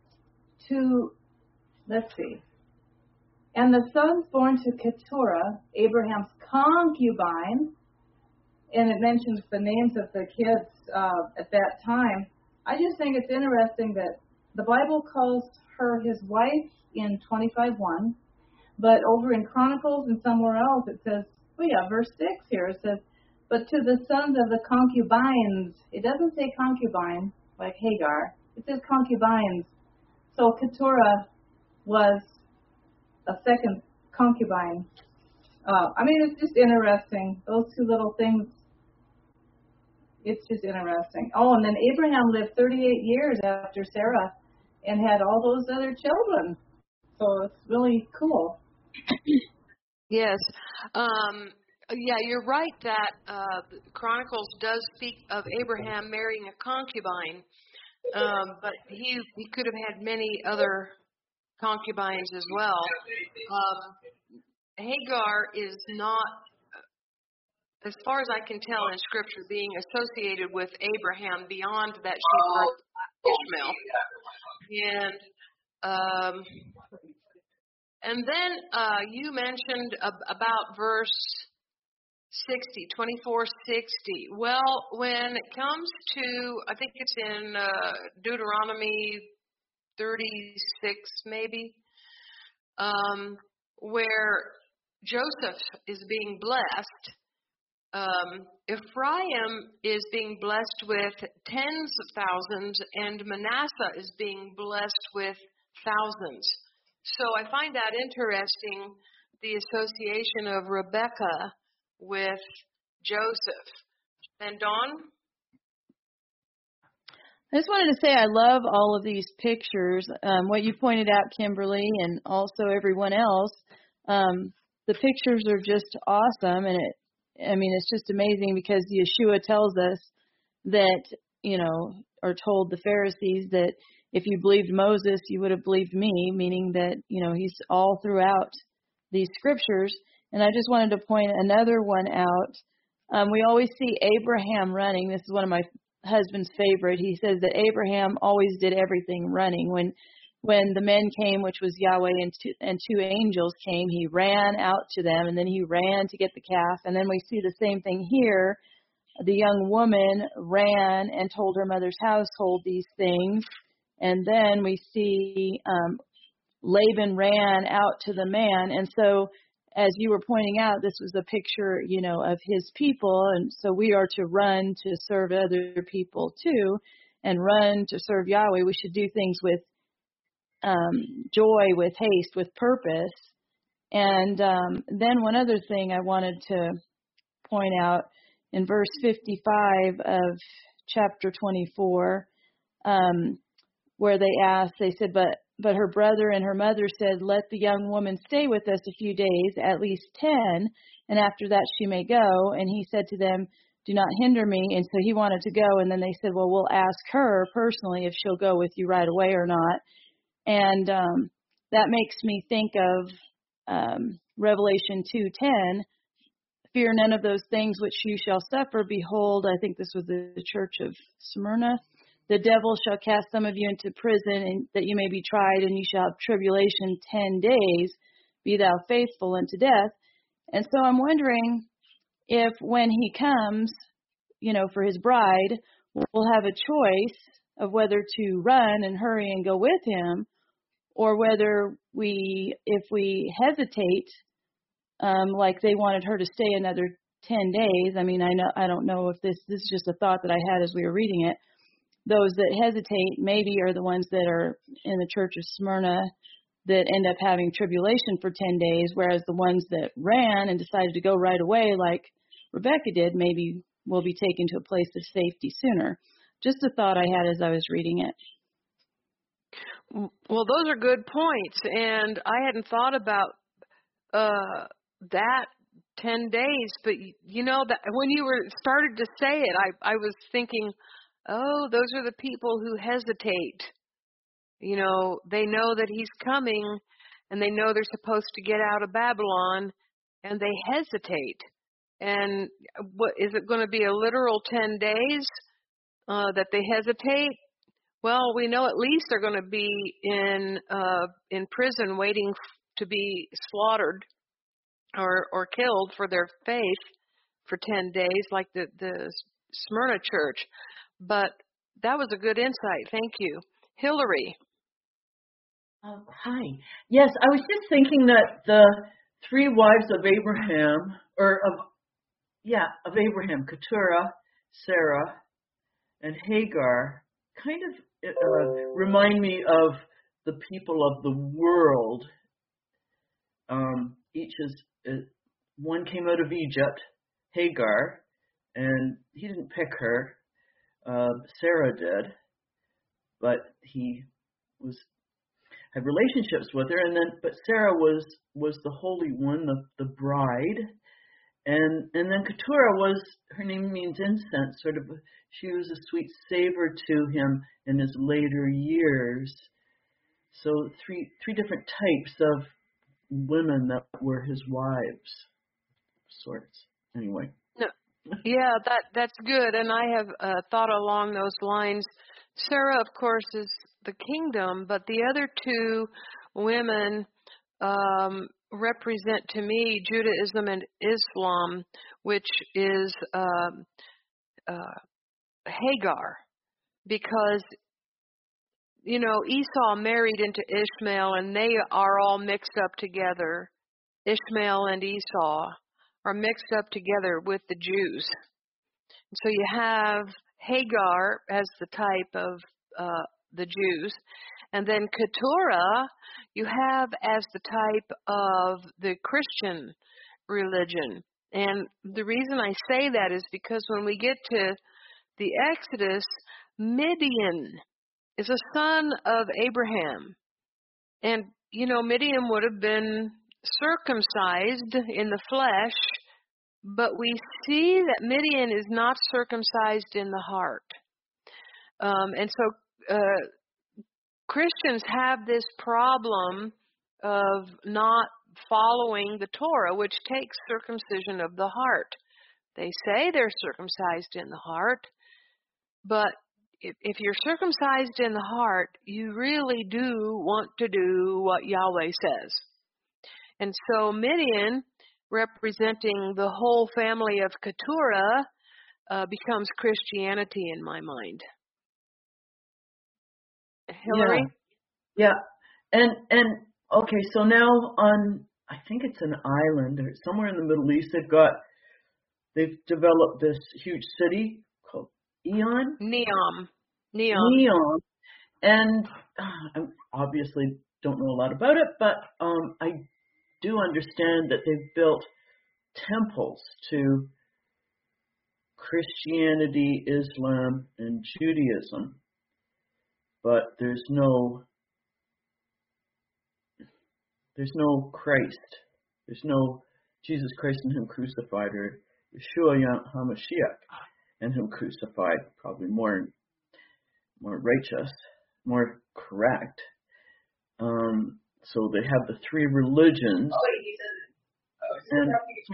let's see. And the sons born to Keturah, Abraham's concubine, and it mentions the names of the kids at that time. I just think it's interesting that the Bible calls her his wife in 25:1, but over in Chronicles and somewhere else it says, verse 6 here, it says, but to the sons of the concubines. It doesn't say concubine like Hagar. It says concubines. So Keturah was a second concubine. It's just interesting. Those two little things. It's just interesting. Oh, and then Abraham lived 38 years after Sarah and had all those other children. So it's really cool. Yes. Yeah, you're right that Chronicles does speak of Abraham marrying a concubine, but he could have had many other concubines as well. Hagar is not, as far as I can tell in Scripture, being associated with Abraham beyond that she birthed Ishmael. And then you mentioned about verse 24:60. Well, when it comes to, I think it's in Deuteronomy 36 maybe, where Joseph is being blessed. Ephraim is being blessed with tens of thousands, and Manasseh is being blessed with thousands. So I find that interesting, the association of Rebekah with Joseph. And Dawn? I just wanted to say I love all of these pictures. What you pointed out, Kimberly, and also everyone else, the pictures are just awesome, and it's just amazing because Yeshua tells us that, or told the Pharisees that if you believed Moses, you would have believed me, meaning that, he's all throughout these scriptures. And I just wanted to point another one out. We always see Abraham running. This is one of my husband's favorite. He says that Abraham always did everything running. When the men came, which was Yahweh and two angels came, he ran out to them, and then he ran to get the calf. And then we see the same thing here. The young woman ran and told her mother's household these things. And then we see Laban ran out to the man. And so, as you were pointing out, this was a picture, of his people. And so we are to run to serve other people too, and run to serve Yahweh. We should do things with joy, with haste, with purpose. And then one other thing I wanted to point out in verse 55 of chapter 24, where they said, but her brother and her mother said, let the young woman stay with us a few days, at least 10, and after that she may go. And he said to them, do not hinder me. And so he wanted to go. And then they said, well, we'll ask her personally if she'll go with you right away or not. And that makes me think of Revelation 2:10. Fear none of those things which you shall suffer. Behold, I think this was the church of Smyrna. The devil shall cast some of you into prison, and that you may be tried, and you shall have tribulation 10 days. Be thou faithful unto death. And so I'm wondering if when he comes, for his bride, we'll have a choice of whether to run and hurry and go with him, or whether if we hesitate, like they wanted her to stay another 10 days. I don't know if this is just a thought that I had as we were reading it. Those that hesitate maybe are the ones that are in the church of Smyrna that end up having tribulation for 10 days, whereas the ones that ran and decided to go right away, like Rebecca did, maybe will be taken to a place of safety sooner. Just a thought I had as I was reading it. Well, those are good points, and I hadn't thought about that 10 days, but you know that when you were started to say it, I was thinking, oh, those are the people who hesitate. You know, they know that he's coming, and they know they're supposed to get out of Babylon, and they hesitate. And what is it going to be, a literal 10 days that they hesitate? Well, we know at least they're going to be in prison waiting to be slaughtered or killed for their faith for 10 days, like the Smyrna church. But that was a good insight. Thank you. Hillary. Hi. Yes, I was just thinking that the three wives of Abraham, of Abraham, Keturah, Sarah, and Hagar, kind of remind me of the people of the world. Each is one came out of Egypt, Hagar, and he didn't pick her. Sarah did, but he had relationships with her, but Sarah was the holy one, the bride, and then Keturah her name means incense, sort of. She was a sweet savor to him in his later years. So three different types of women that were his wives, sorts. Anyway. No. Yeah, that's good, and I have thought along those lines. Sarah, of course, is the kingdom, but the other two women represent to me Judaism and Islam, which is Hagar, because you know Esau married into Ishmael, and they are all mixed up together. Ishmael and Esau are mixed up together with the Jews. So you have Hagar as the type of the Jews, and then Keturah you have as the type of the Christian religion. And the reason I say that is because when we get to the Exodus, Midian is a son of Abraham. And, you know, Midian would have been circumcised in the flesh, but we see that Midian is not circumcised in the heart. And so Christians have this problem of not following the Torah, which takes circumcision of the heart. They say they're circumcised in the heart, but if you're circumcised in the heart, you really do want to do what Yahweh says. And so Midian, representing the whole family of Keturah, becomes Christianity in my mind. Hillary? Yeah. And okay, so now on, I think it's an island or somewhere in the Middle East, they've developed this huge city called Neom. And I obviously don't know a lot about it, but I do understand that they've built temples to Christianity, Islam, and Judaism, but there's no Christ. There's no Jesus Christ and Him crucified, or Yeshua HaMashiach and Him crucified. Probably more righteous, more correct. So they have the three religions. And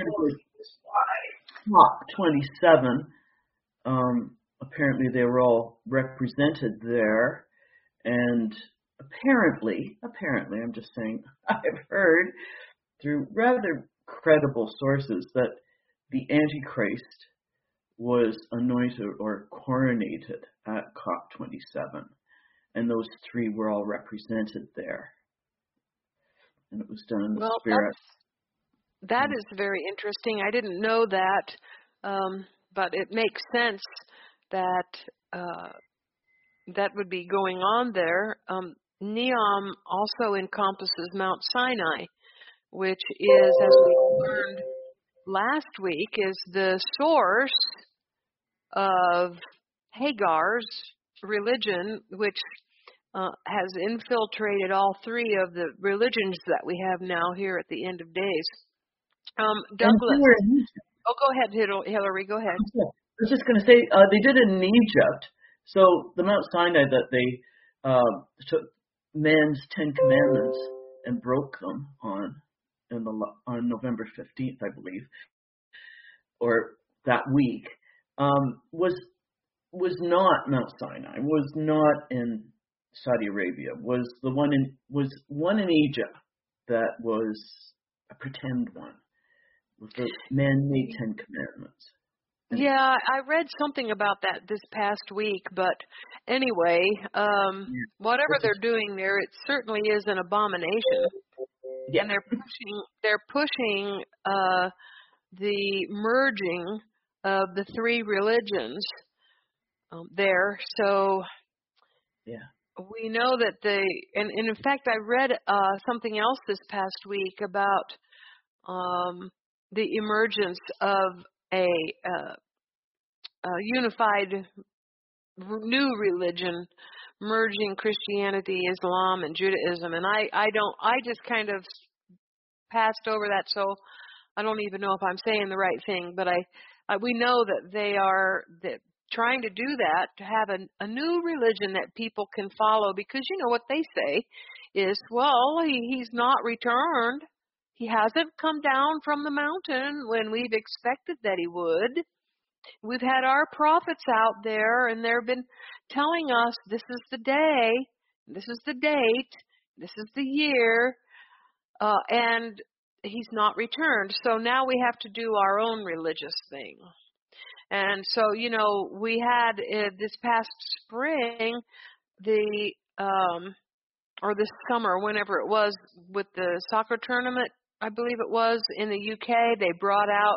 top 27. Apparently they were all represented there, and apparently, I'm just saying, I've heard through rather credible sources that the Antichrist was anointed or coronated at COP27, and those three were all represented there, and it was done in the Spirit. That is very interesting. I didn't know that, but it makes sense that that would be going on there. Neom also encompasses Mount Sinai, which is, as we learned last week, is the source of Hagar's religion, which has infiltrated all three of the religions that we have now here at the end of days. Douglas. Oh, go ahead, Hillary. Go ahead. I was just going to say, they did it in Egypt. So the Mount Sinai that they took man's 10 Commandments and broke them on November 15th, I believe, or that week, was not Mount Sinai, was not in Saudi Arabia, was one in Egypt that was a pretend one, with the man-made 10 Commandments. Yeah, I read something about that this past week, but anyway, whatever they're doing there, it certainly is an abomination. Yeah. And they're pushing the merging of the three religions there. So yeah, we know that and in fact, I read something else this past week about the emergence of a unified new religion merging Christianity, Islam, and Judaism. And I just kind of passed over that, so I don't even know if I'm saying the right thing, but we know that they are trying to do that, to have a new religion that people can follow, because you know what they say is, well, he's not returned. He hasn't come down from the mountain when we've expected that he would. We've had our prophets out there, and they've been telling us this is the day, this is the date, this is the year, and he's not returned. So now we have to do our own religious thing. And so, you know, we had this past spring, or this summer, whenever it was, with the soccer tournament, I believe it was, in the UK, they brought out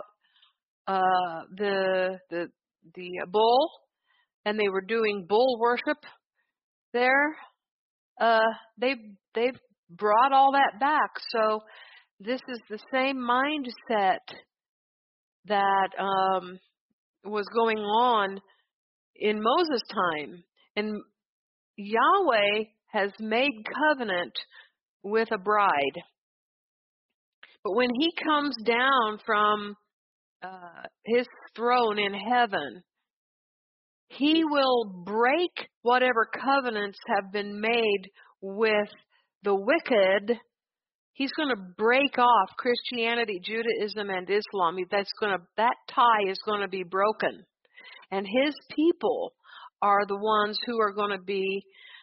the bull, and they were doing bull worship there. They've brought all that back. So this is the same mindset that was going on in Moses' time, and Yahweh has made covenant with a bride. But when he comes down from his throne in heaven, he will break whatever covenants have been made with the wicked. He's going to break off Christianity, Judaism, and Islam. That tie is going to be broken. And his people are the ones who are going to be,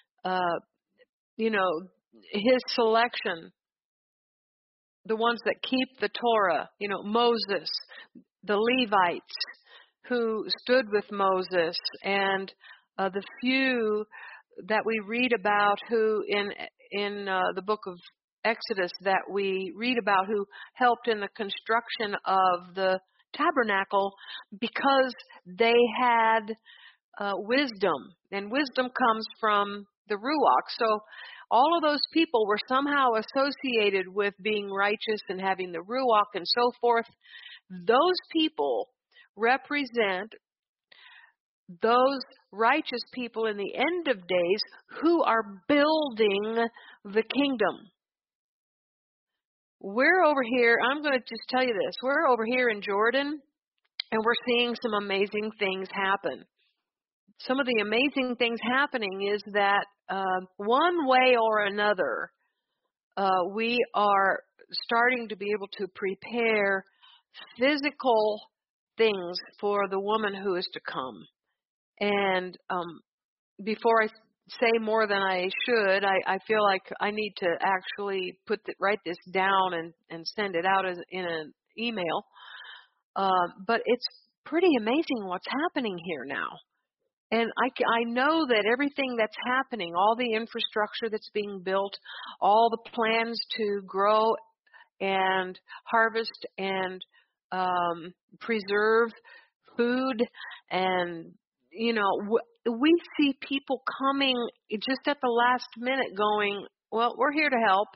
his selection. The ones that keep the Torah, Moses, the Levites who stood with Moses, and the few that we read about who in the book of Exodus that we read about who helped in the construction of the tabernacle because they had wisdom, and wisdom comes from the Ruach. So all of those people were somehow associated with being righteous and having the Ruach and so forth. Those people represent those righteous people in the end of days who are building the kingdom. We're over here, I'm going to just tell you this, we're over here in Jordan, and we're seeing some amazing things happen. Some of the amazing things happening is that one way or another, we are starting to be able to prepare physical things for the woman who is to come. And before I say more than I should, I feel like I need to actually write this down and send it out in an email. But it's pretty amazing what's happening here now. And I know that everything that's happening, all the infrastructure that's being built, all the plans to grow and harvest and preserve food and we see people coming just at the last minute going, well, we're here to help.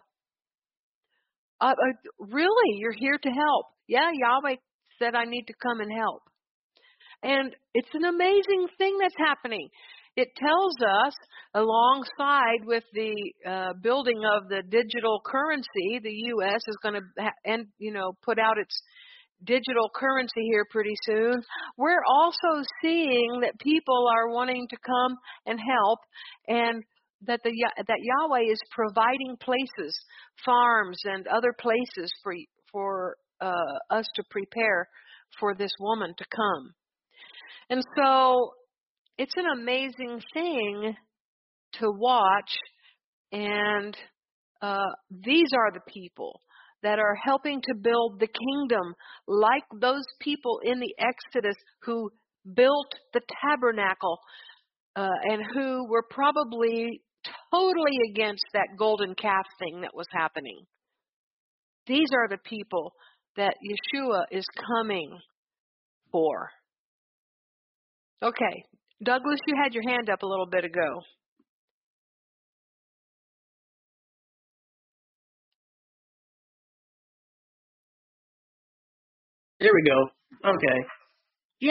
Really, you're here to help. Yeah, Yahweh said I need to come and help. And it's an amazing thing that's happening. It tells us, alongside with the building of the digital currency, the U.S. is going to put out its digital currency here pretty soon. We're also seeing that people are wanting to come and help, and that Yahweh is providing places, farms and other places for us to prepare for this woman to come. And so it's an amazing thing to watch, and these are the people that are helping to build the kingdom, like those people in the Exodus who built the tabernacle and who were probably totally against that golden calf thing that was happening. These are the people that Yeshua is coming for. Okay, Douglas, you had your hand up a little bit ago. There we go. Okay. Yeah,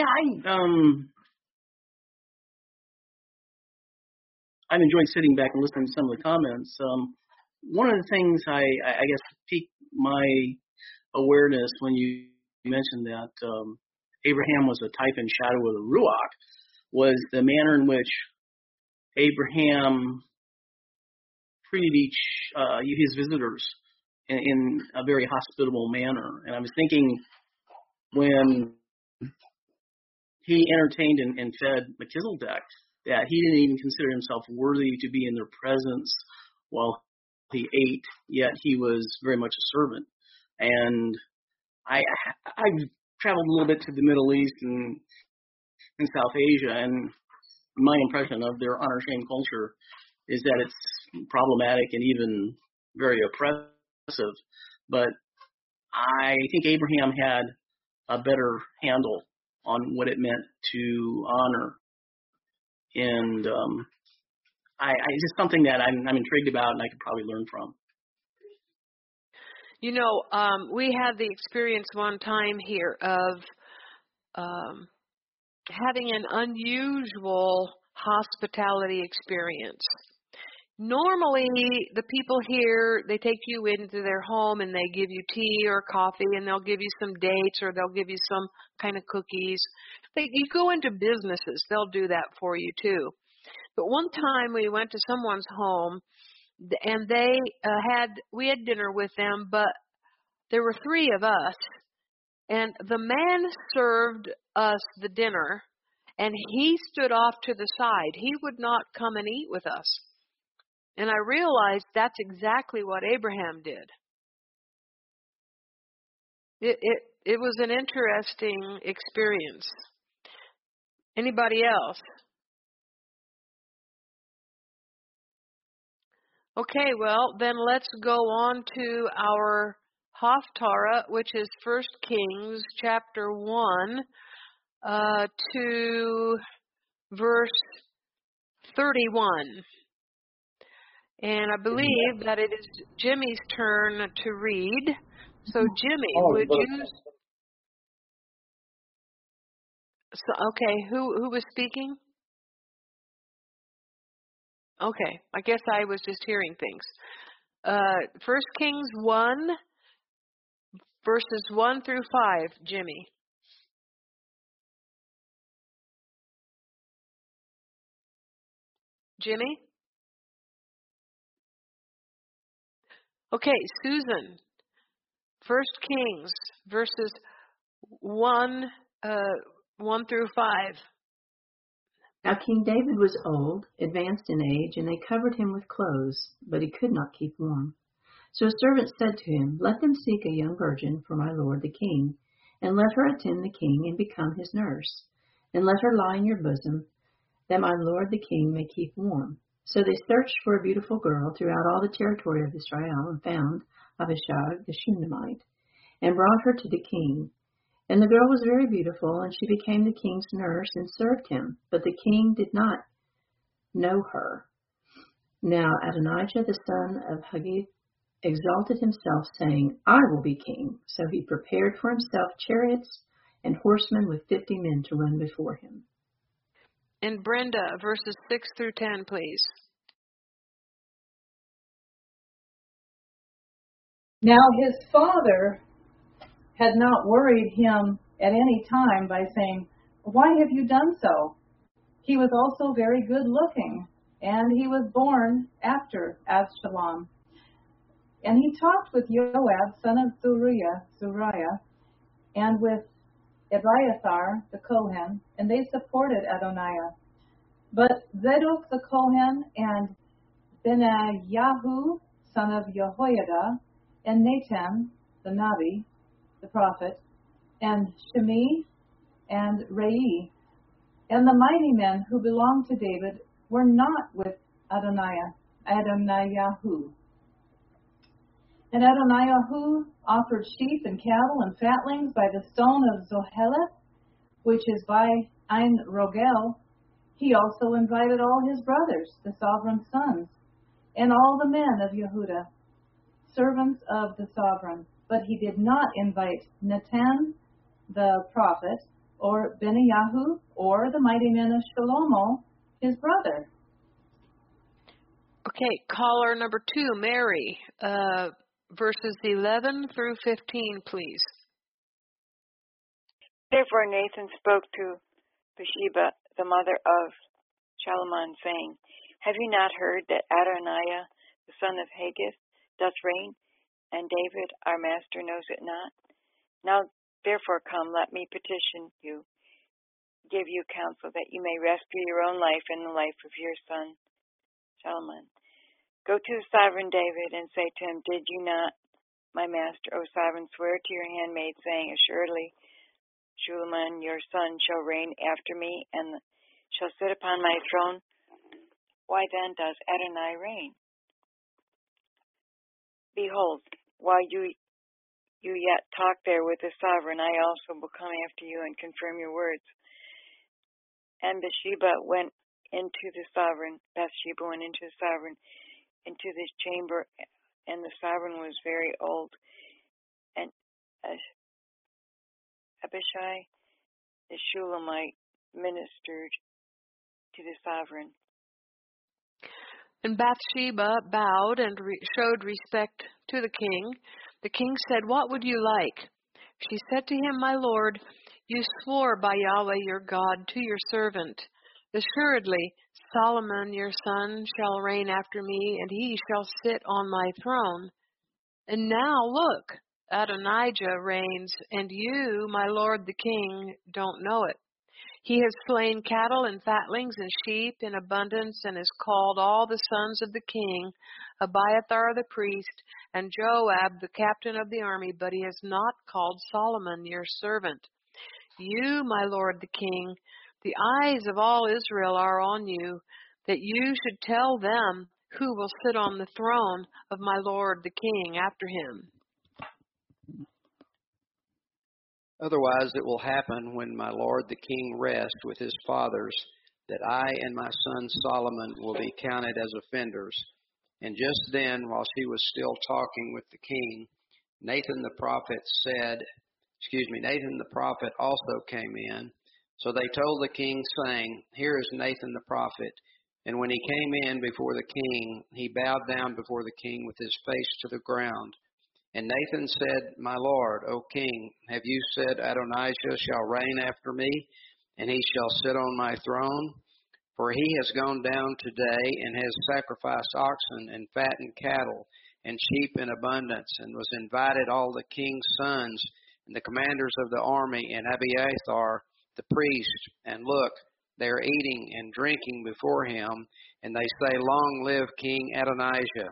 I've enjoyed sitting back and listening to some of the comments. One of the things I guess piqued my awareness when you mentioned that Abraham was a type and shadow of the Ruach was the manner in which Abraham treated his visitors in a very hospitable manner. And I was thinking, when he entertained and fed Melchizedek, that he didn't even consider himself worthy to be in their presence while he ate, yet he was very much a servant. And I've traveled a little bit to the Middle East and in South Asia, and my impression of their honor-shame culture is that it's problematic and even very oppressive. But I think Abraham had a better handle on what it meant to honor. And it's just something that I'm intrigued about and I could probably learn from. We had the experience one time here of having an unusual hospitality experience. Normally, the people here, they take you into their home and they give you tea or coffee, and they'll give you some dates or they'll give you some kind of cookies. You go into businesses, they'll do that for you too. But one time we went to someone's home, and we had dinner with them, but there were three of us, and the man served us the dinner, and he stood off to the side. He would not come and eat with us. And I realized that's exactly what Abraham did. It was an interesting experience. Anybody else? Okay, well, then let's go on to our Haftarah, which is 1 Kings chapter 1 to verse 31. And I believe that it is Jimmy's turn to read. So, Jimmy, would you... Okay, who was speaking? Okay, I guess I was just hearing things. 1 Kings 1, verses 1 through 5, Jimmy. Jimmy? Okay, Susan. 1 Kings, verses 1 through 5. Now King David was old, advanced in age, and they covered him with clothes, but he could not keep warm. So a servant said to him, "Let them seek a young virgin for my lord the king, and let her attend the king and become his nurse, and let her lie in your bosom, that my lord the king may keep warm." So they searched for a beautiful girl throughout all the territory of Israel, and found Abishag the Shunammite, and brought her to the king. And the girl was very beautiful, and she became the king's nurse and served him. But the king did not know her. Now Adonijah the son of Haggith exalted himself, saying, I will be king. So he prepared for himself chariots and horsemen with 50 men to run before him. And Brenda, verses 6 through 10, please. Now his father had not worried him at any time by saying, Why have you done so? He was also very good looking, and he was born after Absalom. And he talked with Joab, son of Zuriah, and with Abiathar the Kohen, and they supported Adoniah. But Zadok the Kohen and Benayahu, son of Jehoiada, and Nathan the Nabi, the prophet, and Shimei and Rei, and the mighty men who belonged to David were not with Adoniahu. And Adoniahu offered sheep and cattle and fatlings by the stone of Zoheleth, which is by Ein Rogel. He also invited all his brothers, the sovereign's sons, and all the men of Yehudah, servants of the sovereign. But he did not invite Nathan the prophet, or Benayahu, or the mighty men of Shlomo, his brother. Okay, caller number 2, Mary, verses 11 through 15, please. Therefore Nathan spoke to Bathsheba, the mother of Shalomon, saying, Have you not heard that Adoniah, the son of Haggith, doth reign, and David, our master, knows it not? Now therefore come, let me petition you, give you counsel, that you may rescue your own life and the life of your son Solomon. Go to the sovereign David, and say to him, Did you not, my master, O sovereign, swear to your handmaid, saying, Assuredly Solomon your son shall reign after me, and shall sit upon my throne? Why then does Adonai reign? Behold, while you yet talk there with the sovereign, I also will come after you and confirm your words. And Bathsheba went into the sovereign, into this chamber, and the sovereign was very old. And Abishai the Shulamite ministered to the sovereign. And Bathsheba bowed and showed respect to the king. The king said, What would you like? She said to him, My lord, you swore by Yahweh your God to your servant, Assuredly Solomon your son shall reign after me, and he shall sit on my throne. And now look, Adonijah reigns, and you, my lord the king, don't know it. He has slain cattle and fatlings and sheep in abundance, and has called all the sons of the king, Abiathar the priest, and Joab the captain of the army, but he has not called Solomon your servant. You, my lord the king, the eyes of all Israel are on you, that you should tell them who will sit on the throne of my lord the king after him. Otherwise it will happen when my lord the king rests with his fathers, that I and my son Solomon will be counted as offenders. And just then, while she was still talking with the king, Nathan the prophet also came in. So they told the king, saying, Here is Nathan the prophet. And when he came in before the king, he bowed down before the king with his face to the ground. And Nathan said, My lord, O king, have you said Adonijah shall reign after me, and he shall sit on my throne? For he has gone down today and has sacrificed oxen and fattened cattle and sheep in abundance, and was invited all the king's sons and the commanders of the army and Abiathar the priest. And look, they are eating and drinking before him, and they say, Long live King Adonijah.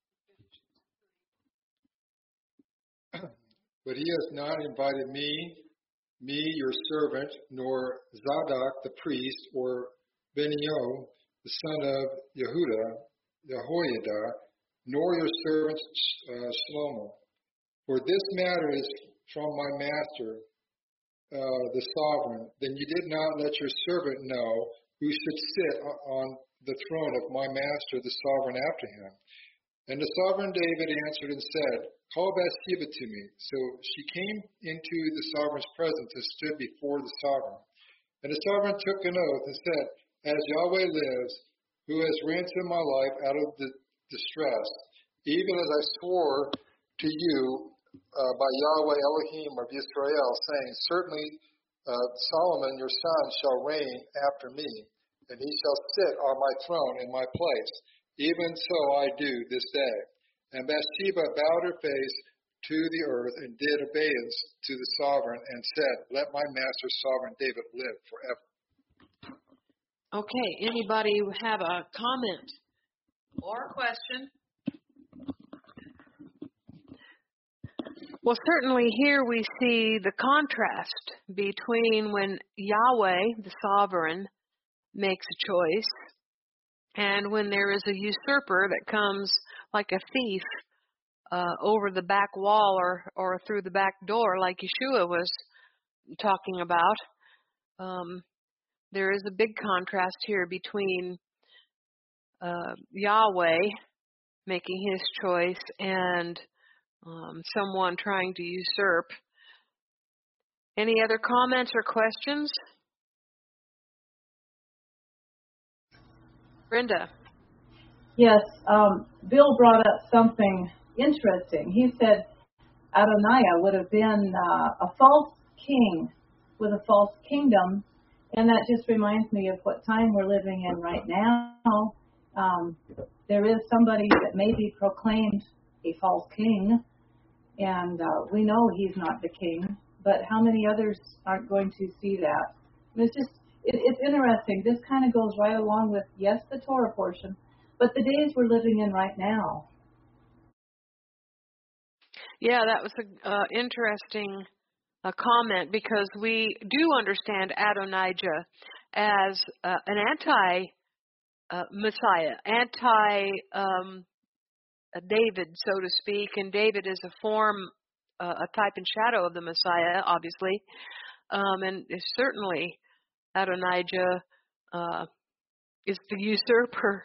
But he has not invited me your servant, nor Zadok the priest, or Benio the son of Jehoiada, nor your servant Shlomo. For this matter is from my master, the sovereign, then you did not let your servant know who should sit on the throne of my master, the sovereign, after him. And the sovereign David answered and said, call Bathsheba to me. So she came into the sovereign's presence and stood before the sovereign. And the sovereign took an oath and said, as Yahweh lives, who has ransomed my life out of the distress, even as I swore to you by Yahweh Elohim of Israel, saying, certainly Solomon your son shall reign after me, and he shall sit on my throne in my place. Even so I do this day. And Bathsheba bowed her face to the earth and did obeisance to the sovereign and said, let my master sovereign David live forever. Okay, anybody have a comment or a question? Well, certainly here we see the contrast between when Yahweh, the sovereign, makes a choice and when there is a usurper that comes like a thief over the back wall or through the back door like Yeshua was talking about. There is a big contrast here between Yahweh making his choice and someone trying to usurp. Any other comments or questions? Brenda. Yes, Bill brought up something interesting. He said Adoniah would have been a false king with a false kingdom, and that just reminds me of what time we're living in right now. There is somebody that may be proclaimed a false king, and we know he's not the king, but how many others aren't going to see that? It's just, it's interesting. This kind of goes right along with, yes, the Torah portion, but the days we're living in right now. Yeah, that was an interesting comment, because we do understand Adonijah as an anti-Messiah, David, so to speak, and David is a form, a type and shadow of the Messiah, obviously, and certainly Adonijah is the usurper.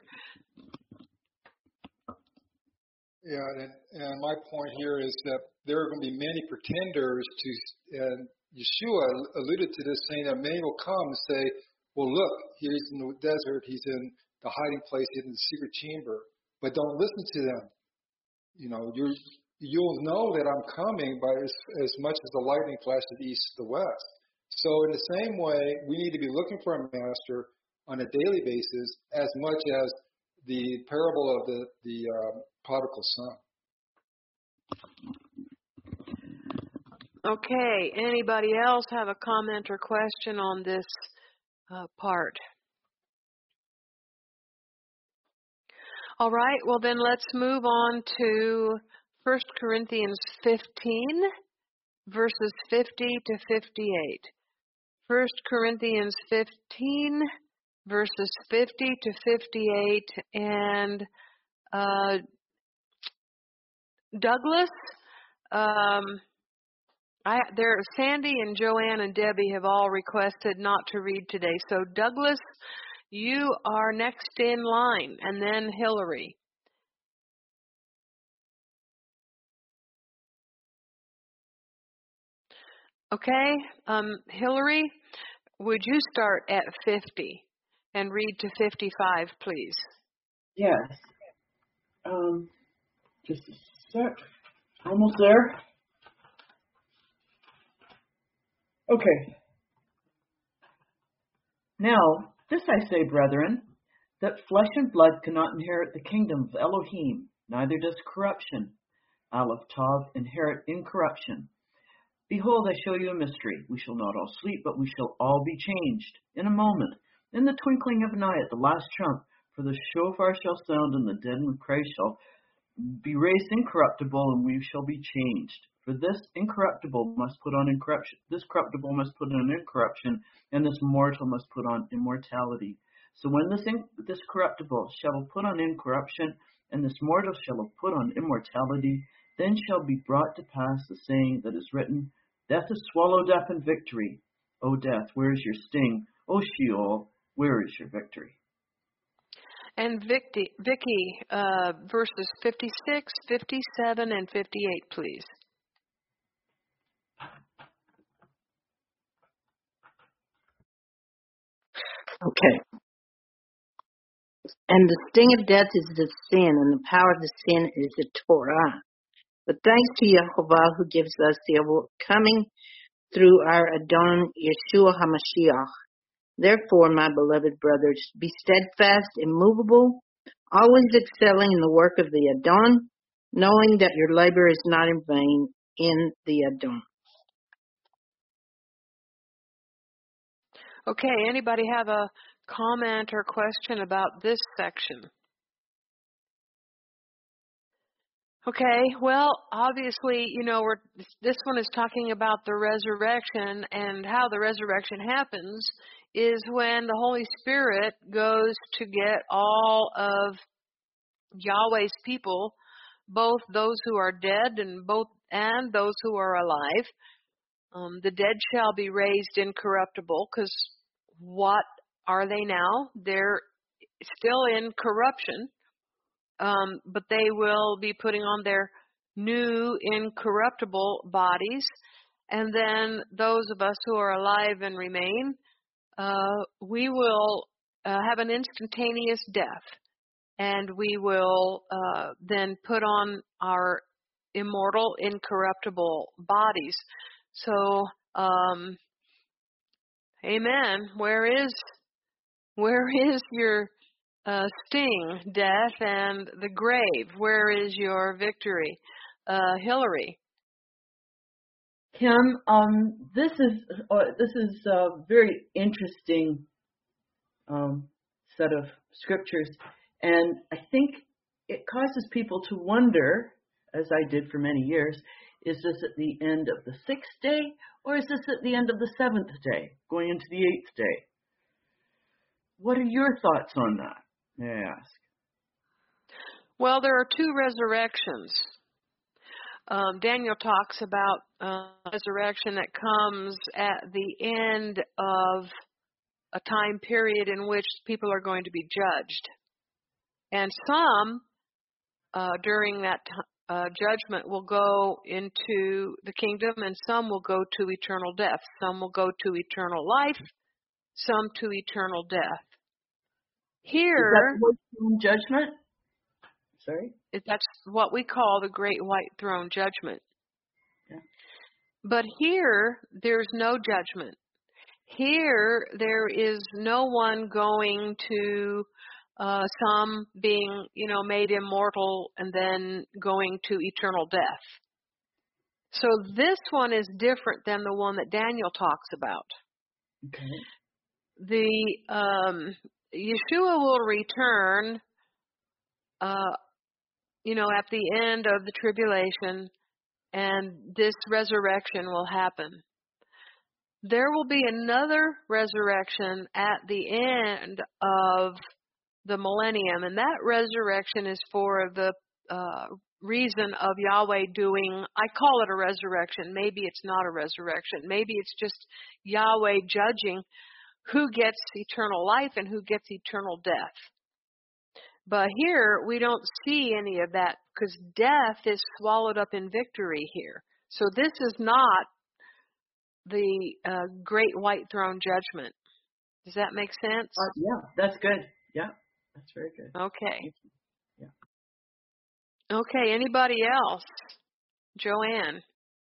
Yeah, and my point here is that there are going to be many pretenders to, and Yeshua alluded to this, saying that many will come and say, well, look, he's in the desert, he's in the hiding place, he's in the secret chamber, but don't listen to them. You know, you'll know that I'm coming by as much as the lightning flashes east to the west. So in the same way, we need to be looking for a master on a daily basis as much as the parable of the prodigal son. Okay, anybody else have a comment or question on this part? All right, well then let's move on to 1 Corinthians 15, verses 50 to 58. 1 Corinthians 15, verses 50 to 58, and Douglas, Sandy and Joanne and Debbie have all requested not to read today. So Douglas, you are next in line, and then Hillary. Okay, Hillary, would you start at 50 and read to 55, please? Yes. Just a sec. Almost there. Okay. Now, this I say, brethren, that flesh and blood cannot inherit the kingdom of Elohim, neither does corruption, Aleph Tav, inherit incorruption. Behold, I show you a mystery. We shall not all sleep, but we shall all be changed in a moment, in the twinkling of an eye, at the last trump. For the shofar shall sound, and the dead in Christ shall be raised incorruptible, and we shall be changed. For this incorruptible must put on incorruption. This corruptible must put on incorruption, and this mortal must put on immortality. So when this corruptible shall put on incorruption, and this mortal shall put on immortality, then shall be brought to pass the saying that is written, Death is swallowed up in victory. O death, where is your sting? O Sheol, where is your victory? And Vicky, verses 56, 57, and 58, please. Okay. And the sting of death is the sin, and the power of the sin is the Torah. But thanks to Yehovah who gives us the overcoming through our Adon Yeshua HaMashiach. Therefore, my beloved brothers, be steadfast, immovable, always excelling in the work of the Adon, knowing that your labor is not in vain in the Adon. Okay, anybody have a comment or question about this section? Okay, well, obviously, this one is talking about the resurrection, and how the resurrection happens is when the Holy Spirit goes to get all of Yahweh's people, both those who are dead and those who are alive. The dead shall be raised incorruptible, because what are they now? They're still in corruption. But they will be putting on their new incorruptible bodies. And then those of us who are alive and remain, we will have an instantaneous death. And we will then put on our immortal, incorruptible bodies. So, amen. Where is your sting, death, and the grave? Where is your victory? Hillary. Kim, this is a very interesting set of scriptures, and I think it causes people to wonder, as I did for many years, is this at the end of the 6th day, or is this at the end of the 7th day, going into the 8th day? What are your thoughts on that, may I ask? Well, there are two resurrections. Daniel talks about resurrection that comes at the end of a time period in which people are going to be judged. And some, during that judgment, will go into the kingdom, and some will go to eternal death. Some will go to eternal life, some to eternal death. Here, is that the White Throne Judgment? Sorry? That's what we call the Great White Throne Judgment. Yeah. But here, there's no judgment. Here, there is no one going to some being, made immortal and then going to eternal death. So this one is different than the one that Daniel talks about. Okay. The Yeshua will return, at the end of the tribulation, and this resurrection will happen. There will be another resurrection at the end of the millennium, and that resurrection is for the reason of Yahweh doing, I call it a resurrection. Maybe it's not a resurrection. Maybe it's just Yahweh judging who gets eternal life and who gets eternal death. But here, we don't see any of that, because death is swallowed up in victory here. So this is not the Great White Throne Judgment. Does that make sense? Yeah, that's good. Yeah, that's very good. Okay. Yeah. Okay, anybody else? Joanne.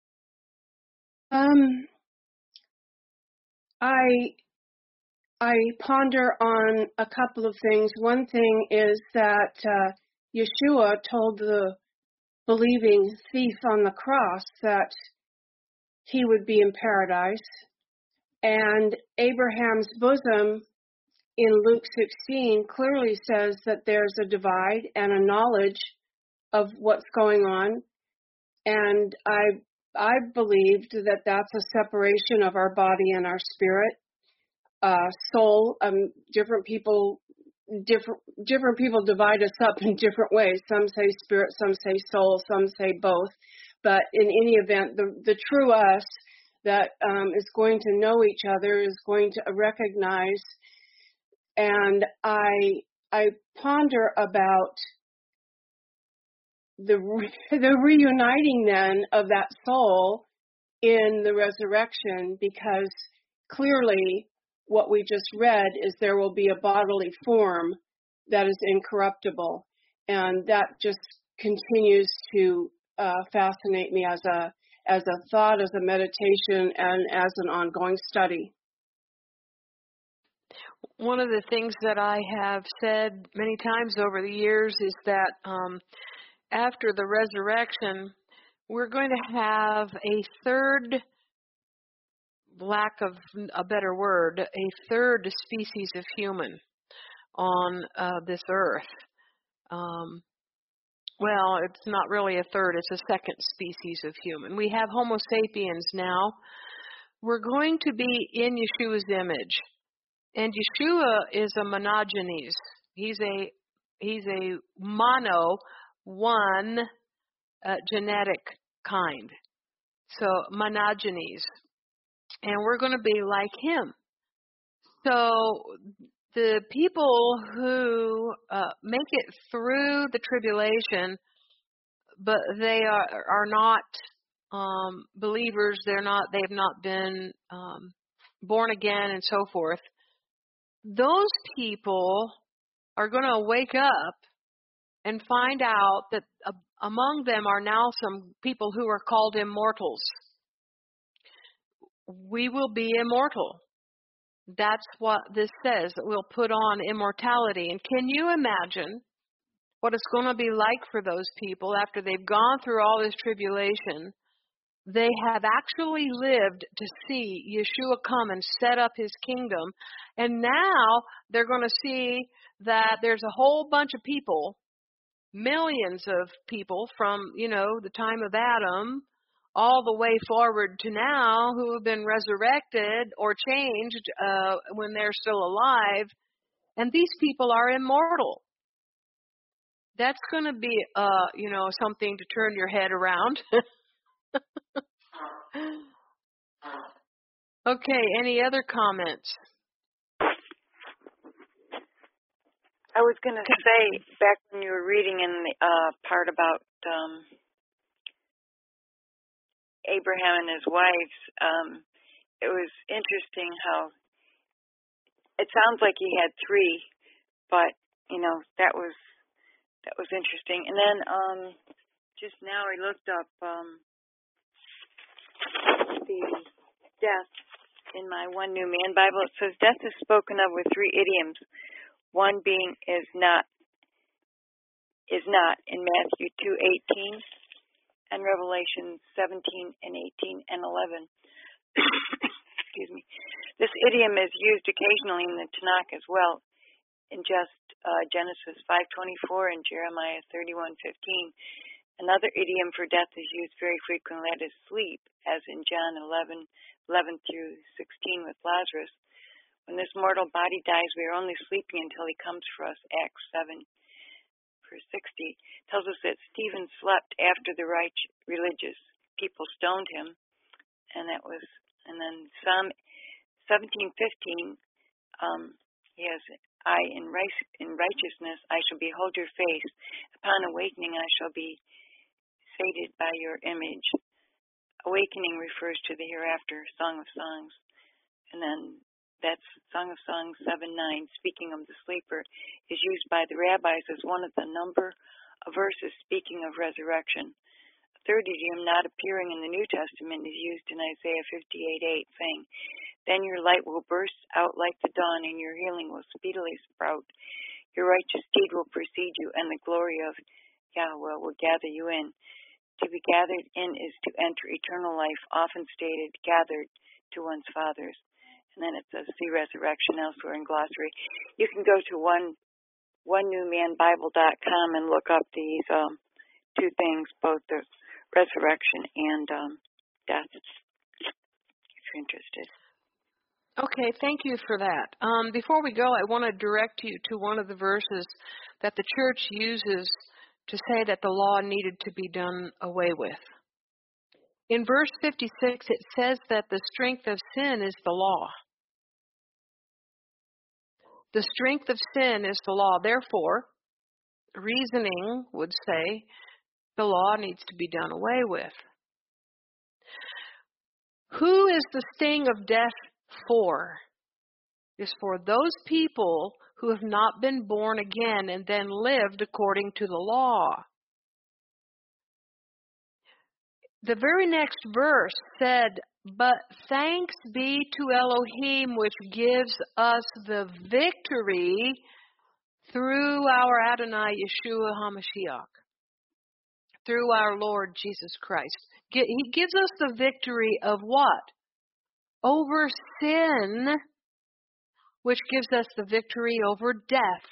I ponder on a couple of things. One thing is that Yeshua told the believing thief on the cross that he would be in paradise. And Abraham's bosom in Luke 16 clearly says that there's a divide and a knowledge of what's going on. And I believed that that's a separation of our body and our spirit. Soul, different people divide us up in different ways. Some say spirit, some say soul, some say both. But in any event, the true us, that is going to know each other, is going to recognize. And I ponder about the reuniting then of that soul in the resurrection, because clearly what we just read is there will be a bodily form that is incorruptible, and that just continues to fascinate me as a thought, as a meditation, and as an ongoing study. One of the things that I have said many times over the years is that after the resurrection, we're going to have a third, lack of a better word, a third species of human on this earth. Well, it's not really a third, it's a second species of human. We have Homo sapiens now. We're going to be in Yeshua's image. And Yeshua is a monogenes. He's a mono, one genetic kind. So monogenes. And we're going to be like him. So the people who make it through the tribulation, but they are not believers, they've not been born again and so forth, those people are going to wake up and find out that among them are now some people who are called immortals. We will be immortal. That's what this says, that we'll put on immortality. And can you imagine what it's going to be like for those people after they've gone through all this tribulation? They have actually lived to see Yeshua come and set up his kingdom. And now they're going to see that there's a whole bunch of people, millions of people from, the time of Adam all the way forward to now who have been resurrected or changed when they're still alive. And these people are immortal. That's going to be, something to turn your head around. Okay, any other comments? I was going to say, back when you were reading in the part about Abraham and his wives, it was interesting how it sounds like he had three, but that was interesting. And then just now I looked up the death in my One New Man Bible. It says death is spoken of with three idioms. One being is not in Matthew 2:18 and Revelation 17 and 18 and 11. Excuse me. This idiom is used occasionally in the Tanakh as well, in just Genesis 5:24 and Jeremiah 31:15. Another idiom for death is used very frequently, that is sleep, as in John 11 through 16 with Lazarus. When this mortal body dies, we are only sleeping until he comes for us. Acts 7:60 tells us that Stephen slept after the religious people stoned him, and then Psalm 17:15. He has, in righteousness I shall behold your face. Upon awakening I shall be sated by your image. Awakening refers to the hereafter, Song of Songs. And then that's Song of Songs 7:9, speaking of the sleeper, is used by the rabbis as one of the number of verses speaking of resurrection. A third idiom not appearing in the New Testament is used in Isaiah 58:8, saying, then your light will burst out like the dawn, and your healing will speedily sprout. Your righteous deed will precede you, and the glory of Yahweh will gather you in. To be gathered in is to enter eternal life, often stated, gathered to one's fathers. And then it says, see resurrection elsewhere in glossary. You can go to onenewmanbible.com and look up these two things, both the resurrection and death, if you're interested. Okay, thank you for that. Before we go, I want to direct you to one of the verses that the church uses to say that the law needed to be done away with. In verse 56, it says that the strength of sin is the law. The strength of sin is the law. Therefore, reasoning would say the law needs to be done away with. Who is the sting of death for? It's for those people who have not been born again and then lived according to the law. The very next verse said, "But thanks be to Elohim, which gives us the victory through our Adonai Yeshua HaMashiach," through our Lord Jesus Christ. He gives us the victory of what? Over sin, which gives us the victory over death.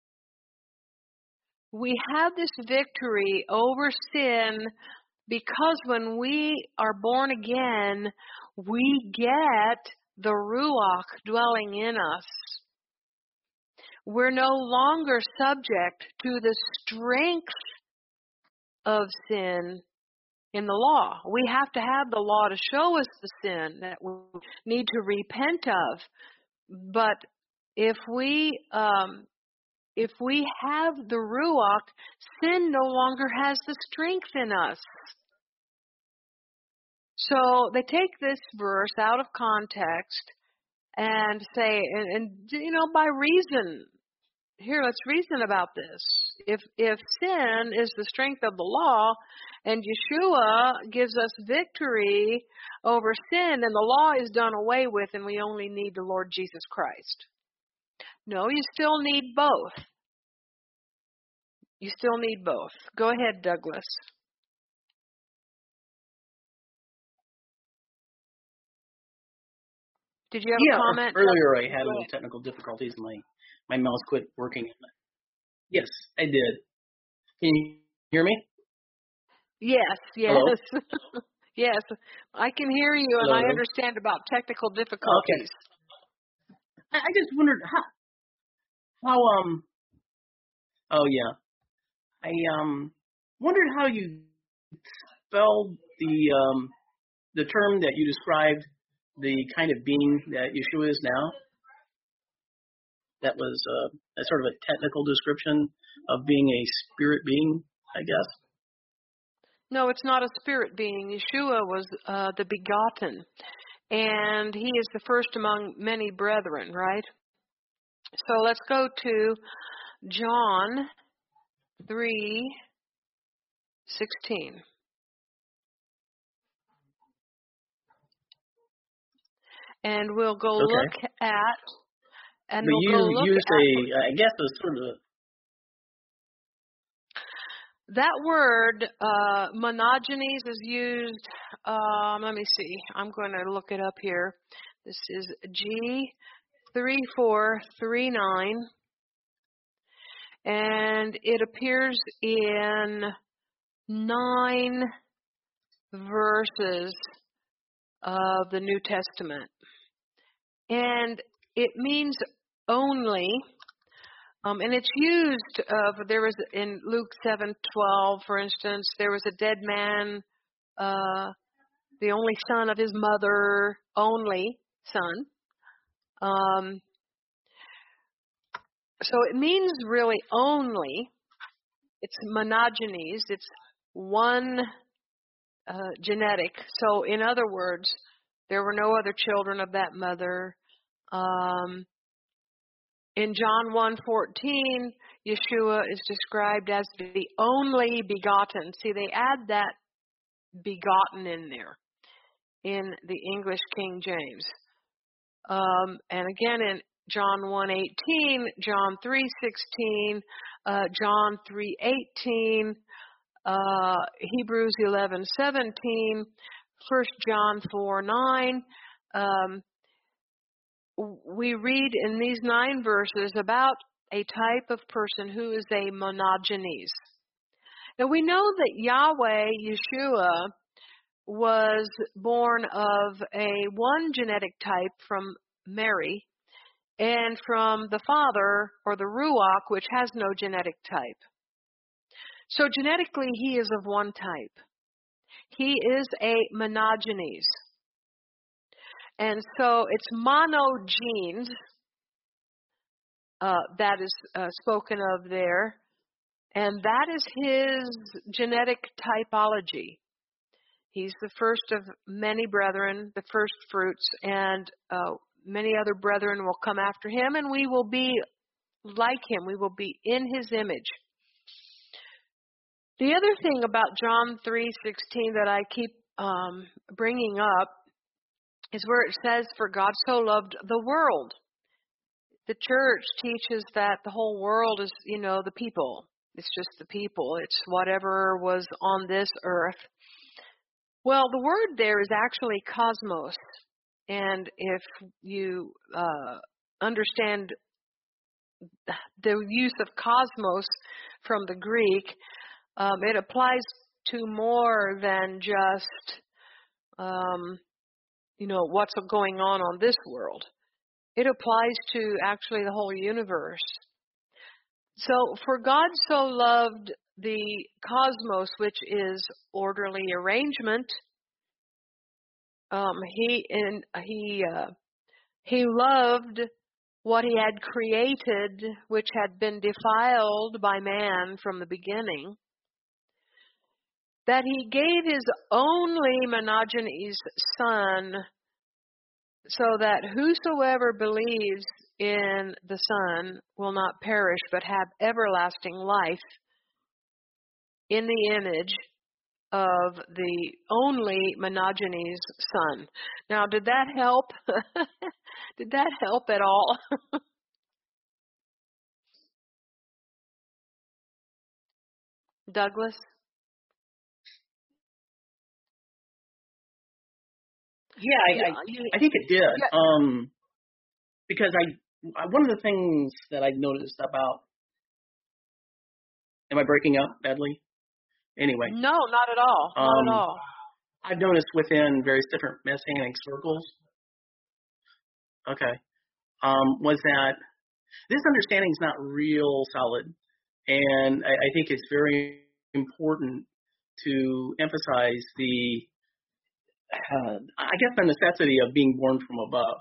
We have this victory over sin because when we are born again, we get the Ruach dwelling in us. We're no longer subject to the strength of sin in the law. We have to have the law to show us the sin that we need to repent of. But if we have the Ruach, sin no longer has the strength in us. So they take this verse out of context and say, and by reason, here, let's reason about this. If sin is the strength of the law and Yeshua gives us victory over sin and the law is done away with and we only need the Lord Jesus Christ. No, you still need both. You still need both. Go ahead, Douglas. Did you have a comment? Earlier I had a little technical difficulties. My mouse quit working. Yes, I did. Can you hear me? Yes. Hello? Yes, I can hear you, and I understand about technical difficulties. Okay. I just wondered how I wondered how you spelled the term that you described, the kind of being that Yeshua is now. That was a sort of a technical description of being a spirit being, I guess. No, it's not a spirit being. Yeshua was the begotten, and he is the first among many brethren, right? So let's go to John 3:16. And we'll go look at, and but we'll go look used at, I guess a sort of that word, monogenes, is used, let me see, I'm going to look it up here. This is G3439, and it appears in 9 verses of the New Testament. And it means only, and it's used, there was in Luke 7:12, for instance, there was a dead man, the only son of his mother, only son. So it means really only. It's monogenes. It's one genetic. So in other words, there were no other children of that mother. In John 1:14, Yeshua is described as the only begotten. See, they add that begotten in there in the English King James. And again in John 1:18, John 3:16, John 3:18, Hebrews 11:17, 1 John 4:9. We read in these 9 verses about a type of person who is a monogenes. Now we know that Yahweh, Yeshua, was born of one genetic type from Mary and from the Father, or the Ruach, which has no genetic type. So genetically he is of one type. He is a monogenes. And so it's monogenes that is spoken of there. And that is his genetic typology. He's the first of many brethren, the first fruits, and many other brethren will come after him, and we will be like him. We will be in his image. The other thing about John 3:16 that I keep bringing up is where it says, "For God so loved the world." The church teaches that the whole world is, the people. It's just the people. It's whatever was on this earth. Well, the word there is actually cosmos. And if you understand the use of cosmos from the Greek, it applies to more than just, what's going on this world. It applies to actually the whole universe. So, for God so loved the cosmos, which is orderly arrangement, he loved what he had created, which had been defiled by man from the beginning, that he gave his only monogenes Son, so that whosoever believes in the Son will not perish but have everlasting life, in the image of the only monogenes Son. Now, did that help? Did that help at all? Douglas? Yeah, I think it did. Yeah. Because one of the things that I noticed about, am I breaking up badly? Anyway. No, not at all. Not at all. I've noticed within various different Messianic circles, was that this understanding is not real solid. And I think it's very important to emphasize the necessity of being born from above.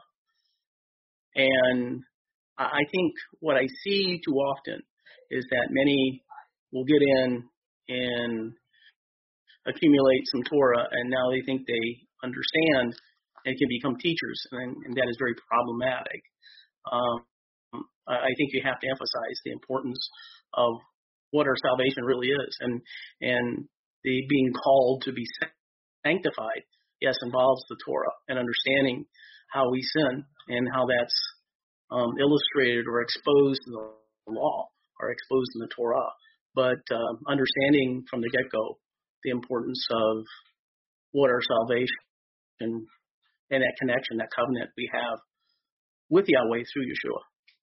And I think what I see too often is that many will get in and accumulate some Torah, and now they think they understand and can become teachers, and that is very problematic. I think you have to emphasize the importance of what our salvation really is, and the being called to be sanctified, yes, involves the Torah and understanding how we sin and how that's illustrated or exposed in the law or exposed in the Torah. But understanding from the get-go the importance of what our salvation and that connection, that covenant we have with Yahweh through Yeshua.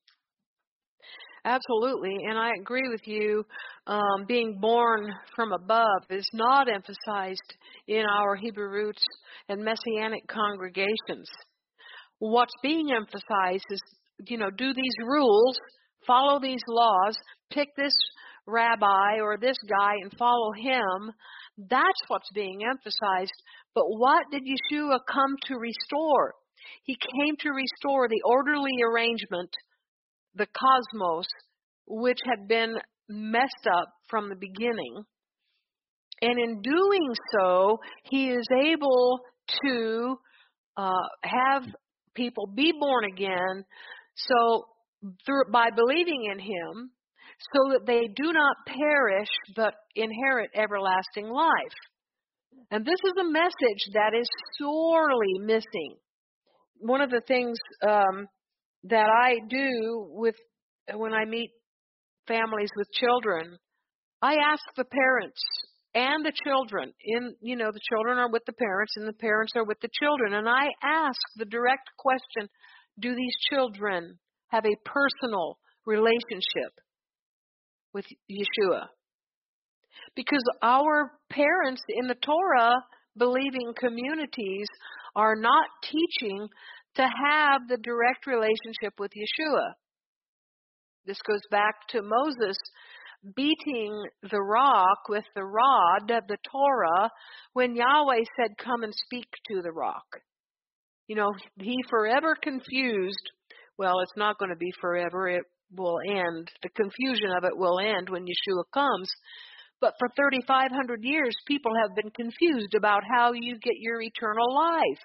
Absolutely, and I agree with you. Being born from above is not emphasized in our Hebrew roots and Messianic congregations. What's being emphasized is, do these rules, follow these laws, pick this rabbi or this guy and follow him. That's what's being emphasized. But what did Yeshua come to restore? He came to restore the orderly arrangement, the cosmos, which had been messed up from the beginning. And in doing so, he is able to have people be born again, so by believing in him, so that they do not perish but inherit everlasting life. And this is a message that is sorely missing. One of the things that I do when I meet families with children, I ask the parents and the children, the children are with the parents and the parents are with the children, and I ask the direct question, do these children have a personal relationship with Yeshua? Because our parents in the Torah believing communities are not teaching to have the direct relationship with Yeshua. This goes back to Moses beating the rock with the rod of the Torah when Yahweh said, come and speak to the rock. You know, he forever confused. Well, it's not going to be forever. It will end. The confusion of it will end when Yeshua comes. But for 3,500 years, people have been confused about how you get your eternal life.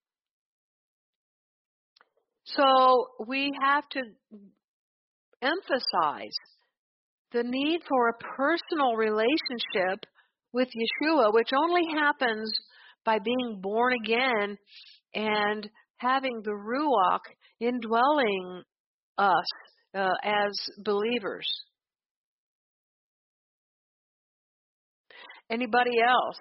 So we have to emphasize the need for a personal relationship with Yeshua, which only happens by being born again and having the Ruach indwelling us as believers. Anybody else?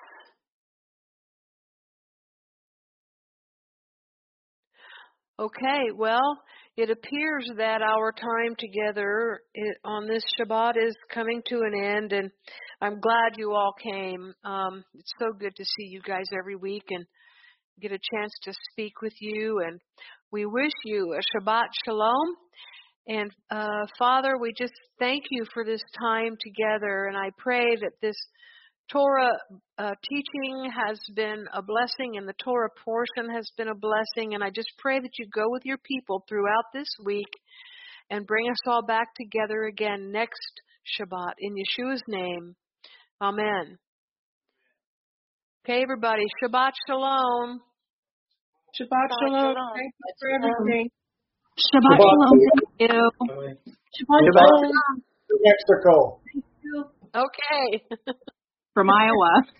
Okay, well, it appears that our time together on this Shabbat is coming to an end, and I'm glad you all came. It's so good to see you guys every week and get a chance to speak with you, and we wish you a Shabbat Shalom. And Father, we just thank you for this time together, and I pray that this Torah teaching has been a blessing, and the Torah portion has been a blessing, and I just pray that you go with your people throughout this week and bring us all back together again next Shabbat. In Yeshua's name, amen. Okay, everybody, Shabbat Shalom. Shabbat Shalom. Thank you for everything. Shabbat Shalom. Thank you. Shabbat Shalom. New Mexico. Okay. From Iowa.